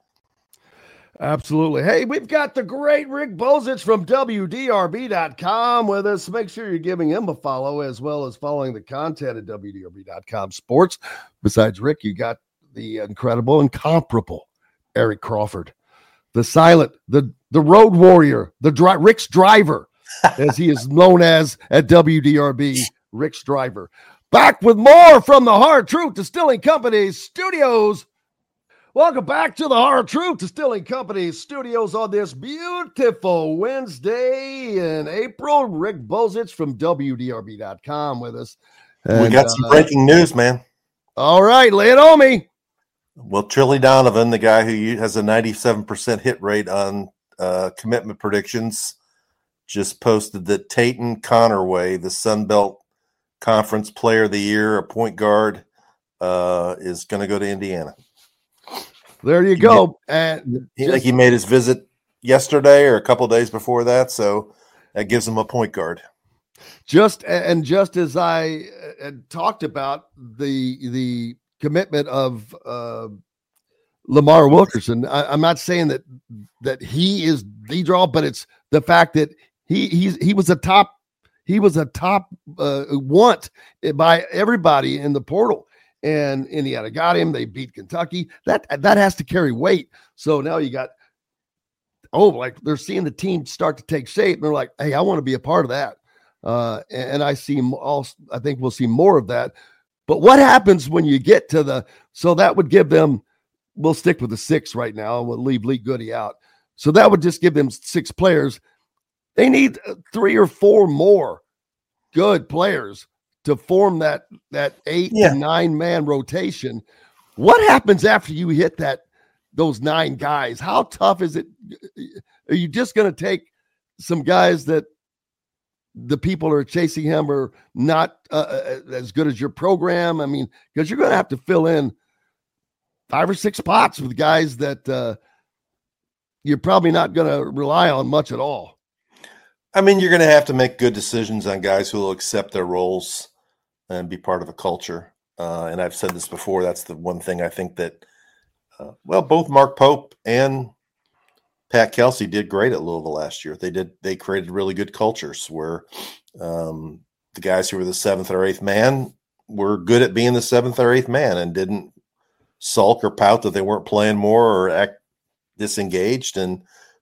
Absolutely. Hey, we've got the great Rick Bozich from W D R B dot com with us. Make sure you're giving him a follow as well as following the content at W D R B dot com sports. Besides Rick, you got the incredible, incomparable Eric Crawford, the silent, the the road warrior, the dri- Rick's driver, as he is known as at W D R B, Rick's driver. Back with more from the Hard Truth Distilling Company studios. Welcome back to the Hard Truth Distilling Company studios on this beautiful Wednesday in April. Rick Bozich from W D R B dot com with us. And, we got some uh, breaking news, man. All right, lay it on me. Well, Trilly Donovan, the guy who has a ninety-seven percent hit rate on uh, commitment predictions, just posted that Tayton Connerway, the Sun Belt Conference Player of the Year, a point guard, uh, is going to go to Indiana. There you go. And he, just, he made his visit yesterday or a couple of days before that, so that gives him a point guard. Just and just as I had talked about the the commitment of uh, Lamar Wilkerson, I, I'm not saying that that he is the draw, but it's the fact that he he's he was a top he was a top uh, want by everybody in the portal. And Indiana got him. They beat Kentucky. That that has to carry weight. So now you got, oh, like they're seeing the team start to take shape. And they're like, hey, I want to be a part of that. Uh, and, and I see all. I think we'll see more of that. But what happens when you get to the? So that would give them. We'll stick with the six right now, and we'll leave Lee Goody out. So that would just give them six players. They need three or four more good players to form that that eight yeah. to nine man rotation. What happens after you hit that those nine guys? How tough is it? Are you just going to take some guys that the people are chasing him are not uh, as good as your program? I mean, because you're going to have to fill in five or six spots with guys that uh, you're probably not going to rely on much at all. I mean, you're going to have to make good decisions on guys who will accept their roles and be part of a culture. Uh, and I've said this before. That's the one thing I think that, uh, well, both Mark Pope and Pat Kelsey did great at Louisville last year. They did. They created really good cultures where um, the guys who were the seventh or eighth man were good at being the seventh or eighth man and didn't sulk or pout that they weren't playing more or act disengaged. And,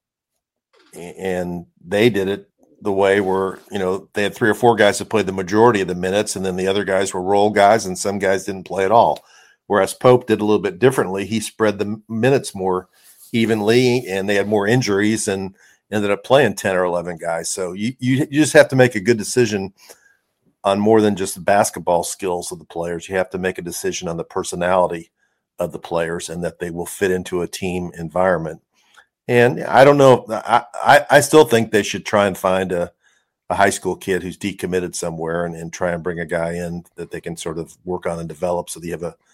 and they did it the way where, you know, they had three or four guys that played the majority of the minutes, and then the other guys were role guys, and some guys didn't play at all. Whereas Pope did a little bit differently. He spread the minutes more evenly, and they had more injuries and ended up playing ten or eleven guys. So you, you, you just have to make a good decision on more than just the basketball skills of the players. You have to make a decision on the personality of the players and that they will fit into a team environment. And I don't know. I, I, I still think they should try and find a, a high school kid who's decommitted somewhere and, and try and bring a guy in that they can sort of work on and develop so that you have a,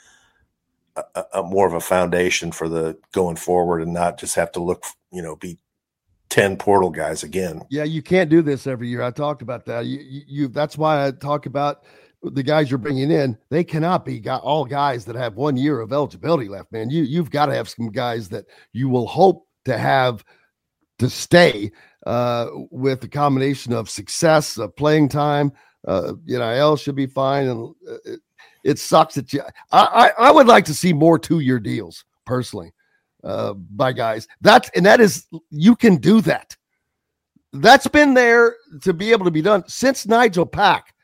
a, a more of a foundation for the going forward and not just have to look, you know, be ten portal guys again. Yeah, you can't do this every year. I talked about that. You, you, you that's why I talk about the guys you're bringing in. They cannot be got all guys that have one year of eligibility left, man. You, you've got to have some guys that you will hope to have to stay uh, with the combination of success, of playing time. Uh, N I L should be fine. And it, it sucks that you, I, I, I would like to see more two-year deals personally uh, by guys. That's, and that is, you can do that. That's been there to be able to be done since Nigel Pack.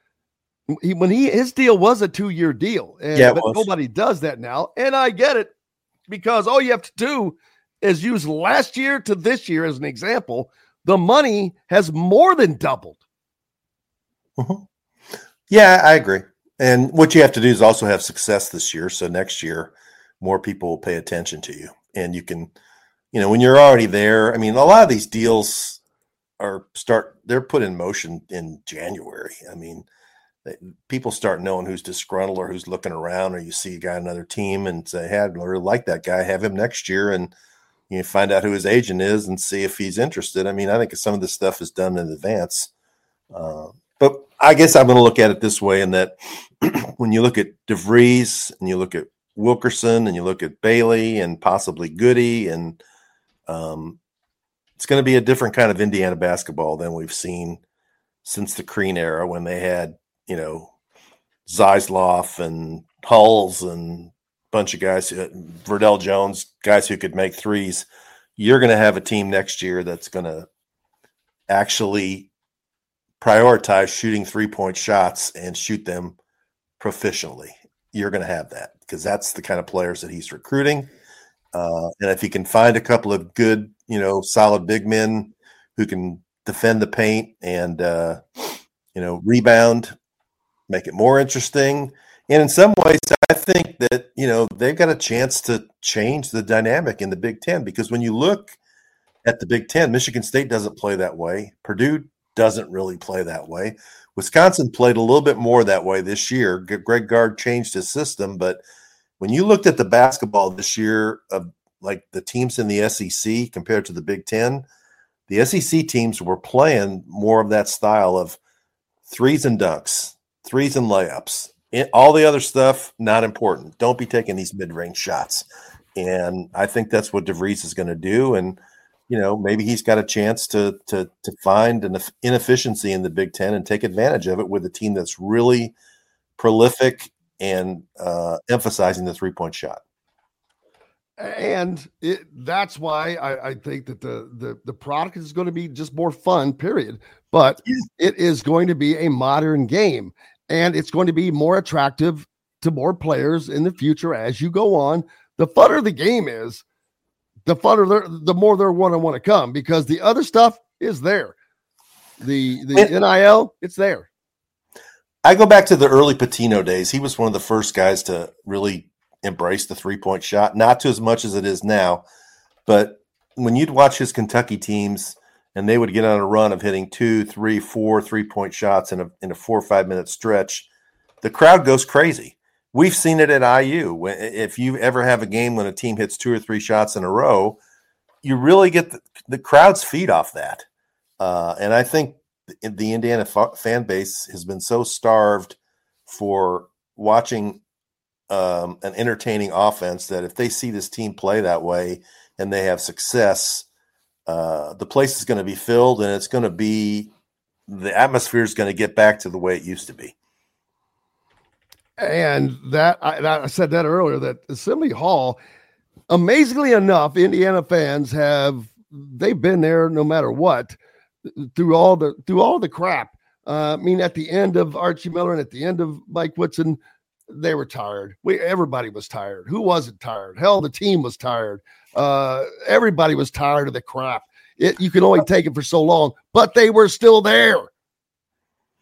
He, when he, his deal was a two-year deal, and yeah, but nobody does that now. And I get it, because all you have to do is use last year to this year as an example. The money has more than doubled. Mm-hmm. Yeah, I agree. And what you have to do is also have success this year. So next year, more people will pay attention to you. And you can, you know, when you're already there, I mean, a lot of these deals are start, they're put in motion in January. I mean, they, people start knowing who's disgruntled or who's looking around, or you see a guy on another team and say, hey, I'd really like that guy, have him next year. And you find out who his agent is and see if he's interested. I mean, I think some of this stuff is done in advance. Uh, but I guess I'm going to look at it this way, in that when you look at DeVries and you look at Wilkerson and you look at Bailey and possibly Goody, and um, it's going to be a different kind of Indiana basketball than we've seen since the Crean era, when they had, you know, Zeisloff and Hulls and bunch of guys, uh, Verdell Jones, guys who could make threes. You're going to have a team next year that's going to actually prioritize shooting three-point shots and shoot them proficiently. You're going to have that, because that's the kind of players that he's recruiting. Uh, and if he can find a couple of good, you know, solid big men who can defend the paint and, uh, you know, rebound, make it more interesting. And in some ways, I think that, you know, they've got a chance to change the dynamic in the Big Ten, because when you look at the Big Ten, Michigan State doesn't play that way. Purdue doesn't really play that way. Wisconsin played a little bit more that way this year. Greg Gard changed his system, but when you looked at the basketball this year of like the teams in the S E C compared to the Big Ten, the S E C teams were playing more of that style of threes and dunks, threes and layups. All the other stuff, not important. Don't be taking these mid-range shots. And I think that's what DeVries is going to do. And, you know, maybe he's got a chance to to to find an inefficiency in the Big Ten and take advantage of it with a team that's really prolific and uh, emphasizing the three-point shot. And it, that's why I, I think that the, the the product is going to be just more fun, period. But it is going to be a modern game. And it's going to be more attractive to more players in the future as you go on. The funner the game is, the funner, the more they're going to want to come, because the other stuff is there. The the and, N I L, it's there. I go back to the early Pitino days. He was one of the first guys to really embrace the three-point shot, not to as much as it is now. But when you'd watch his Kentucky teams, and they would get on a run of hitting two, three, four three-point shots in a in a four or five-minute stretch, the crowd goes crazy. We've seen it at I U. If you ever have a game when a team hits two or three shots in a row, you really get the, the crowd's feed off that. Uh, and I think the Indiana f- fan base has been so starved for watching um, an entertaining offense that if they see this team play that way and they have success, Uh, the place is going to be filled, and it's going to be the atmosphere is going to get back to the way it used to be. And that I, I said that earlier, that Assembly Hall, amazingly enough, Indiana fans have they've been there no matter what through all the through all the crap. Uh, I mean, at the end of Archie Miller and at the end of Mike Woodson, they were tired. We everybody was tired. Who wasn't tired? Hell, the team was tired. Uh, everybody was tired of the crap. It, you can only take it for so long, but they were still there.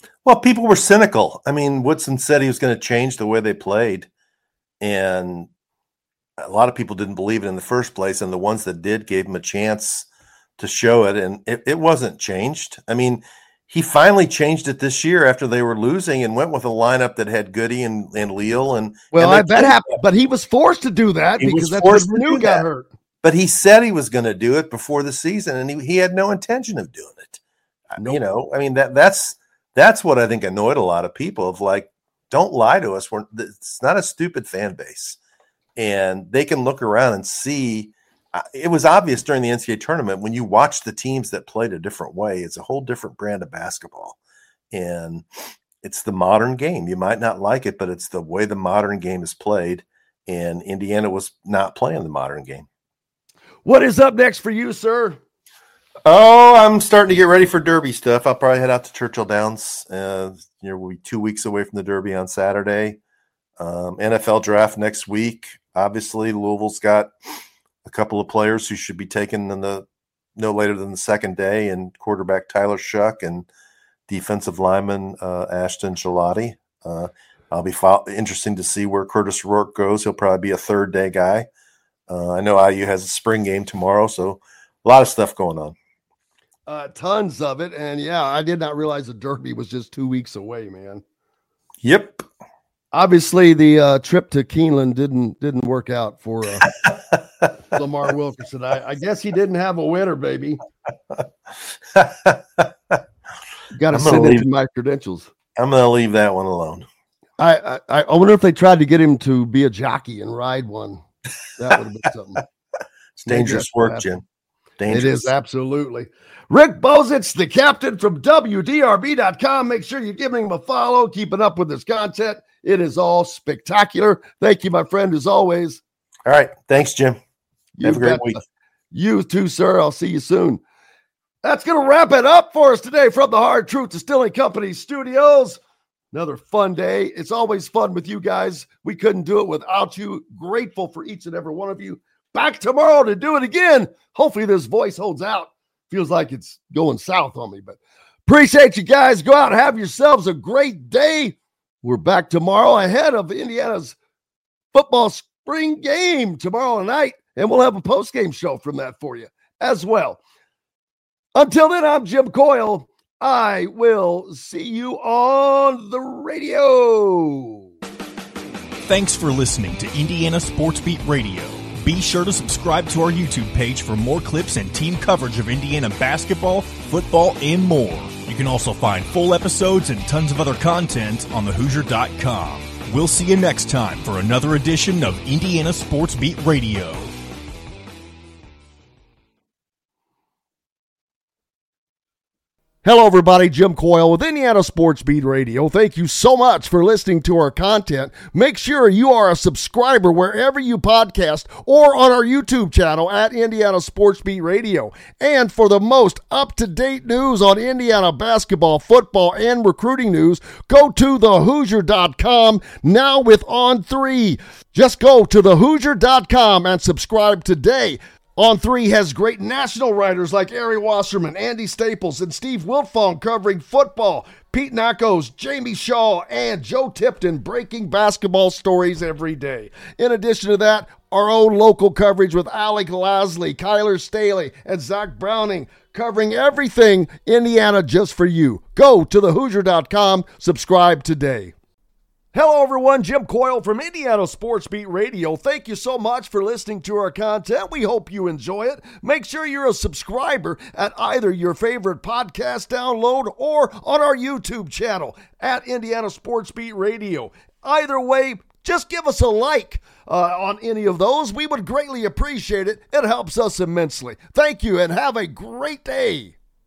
Well, people were cynical. I mean, Woodson said he was going to change the way they played, and a lot of people didn't believe it in the first place, and the ones that did gave him a chance to show it, and it, it wasn't changed. I mean, he finally changed it this year after they were losing and went with a lineup that had Goody and, and Leal. And well, and I bet happened, but he was forced to do that he because that's when Renew got that. hurt. But he said he was going to do it before the season, and he, he had no intention of doing it. Nope. You know, I mean, that that's that's what I think annoyed a lot of people of like, don't lie to us. We're, it's not a stupid fan base. And they can look around and see. Uh, it was obvious during the N C double A tournament when you watch the teams that played a different way. It's a whole different brand of basketball. And it's the modern game. You might not like it, but it's the way the modern game is played. And Indiana was not playing the modern game. What is up next for you, sir? Oh, I'm starting to get ready for Derby stuff. I'll probably head out to Churchill Downs. Uh, you know, we'll be two weeks away from the Derby on Saturday. Um, N F L draft next week. Obviously, Louisville's got a couple of players who should be taken in the no later than the second day, and quarterback Tyler Shuck and defensive lineman uh, Ashton Gelati. Uh, I'll be fo- interesting to see where Curtis Rourke goes. He'll probably be a third day guy. Uh, I know I U has a spring game tomorrow, so a lot of stuff going on. Uh, tons of it, and yeah, I did not realize the Derby was just two weeks away, man. Yep. Obviously, the uh, trip to Keeneland didn't didn't work out for uh, Lamar Wilkerson. I, I guess he didn't have a winner, baby. Got to send it to my credentials. I'm going to leave that one alone. I, I I wonder if they tried to get him to be a jockey and ride one. That would have been something. It's dangerous work, Jim. Dangerous. It is, absolutely. Rick Bozich, the captain from W D R B dot com. Make sure you're giving him a follow, keeping up with his content. It is all spectacular. Thank you, my friend, as always. All right. Thanks, Jim. You Have a great week. You too, sir. I'll see you soon. That's going to wrap it up for us today from the Hard Truth Distilling Company studios. Another fun day. It's always fun with you guys. We couldn't do it without you. Grateful for each and every one of you. Back tomorrow to do it again. Hopefully this voice holds out. Feels like it's going south on me, but appreciate you guys. Go out and have yourselves a great day. We're back tomorrow ahead of Indiana's football spring game tomorrow night, and we'll have a post-game show from that for you as well. Until then, I'm Jim Coyle. I will see you on the radio. Thanks for listening to Indiana Sports Beat Radio. Be sure to subscribe to our YouTube page for more clips and team coverage of Indiana basketball, football, and more. You can also find full episodes and tons of other content on the Hoosier dot com. We'll see you next time for another edition of Indiana Sports Beat Radio. Hello, everybody. Jim Coyle with Indiana Sports Beat Radio. Thank you so much for listening to our content. Make sure you are a subscriber wherever you podcast or on our YouTube channel at Indiana Sports Beat Radio. And for the most up-to-date news on Indiana basketball, football, and recruiting news, go to the Hoosier dot com now with On three. Just go to the Hoosier dot com and subscribe today. On three has great national writers like Ari Wasserman, Andy Staples, and Steve Wiltfong covering football. Pete Nackos, Jamie Shaw, and Joe Tipton breaking basketball stories every day. In addition to that, our own local coverage with Alec Lasley, Kyler Staley, and Zach Browning covering everything Indiana just for you. Go to the Hoosier dot com, subscribe today. Hello, everyone. Jim Coyle from Indiana Sports Beat Radio. Thank you so much for listening to our content. We hope you enjoy it. Make sure you're a subscriber at either your favorite podcast download or on our YouTube channel at Indiana Sports Beat Radio. Either way, just give us a like uh, on any of those. We would greatly appreciate it. It helps us immensely. Thank you and have a great day.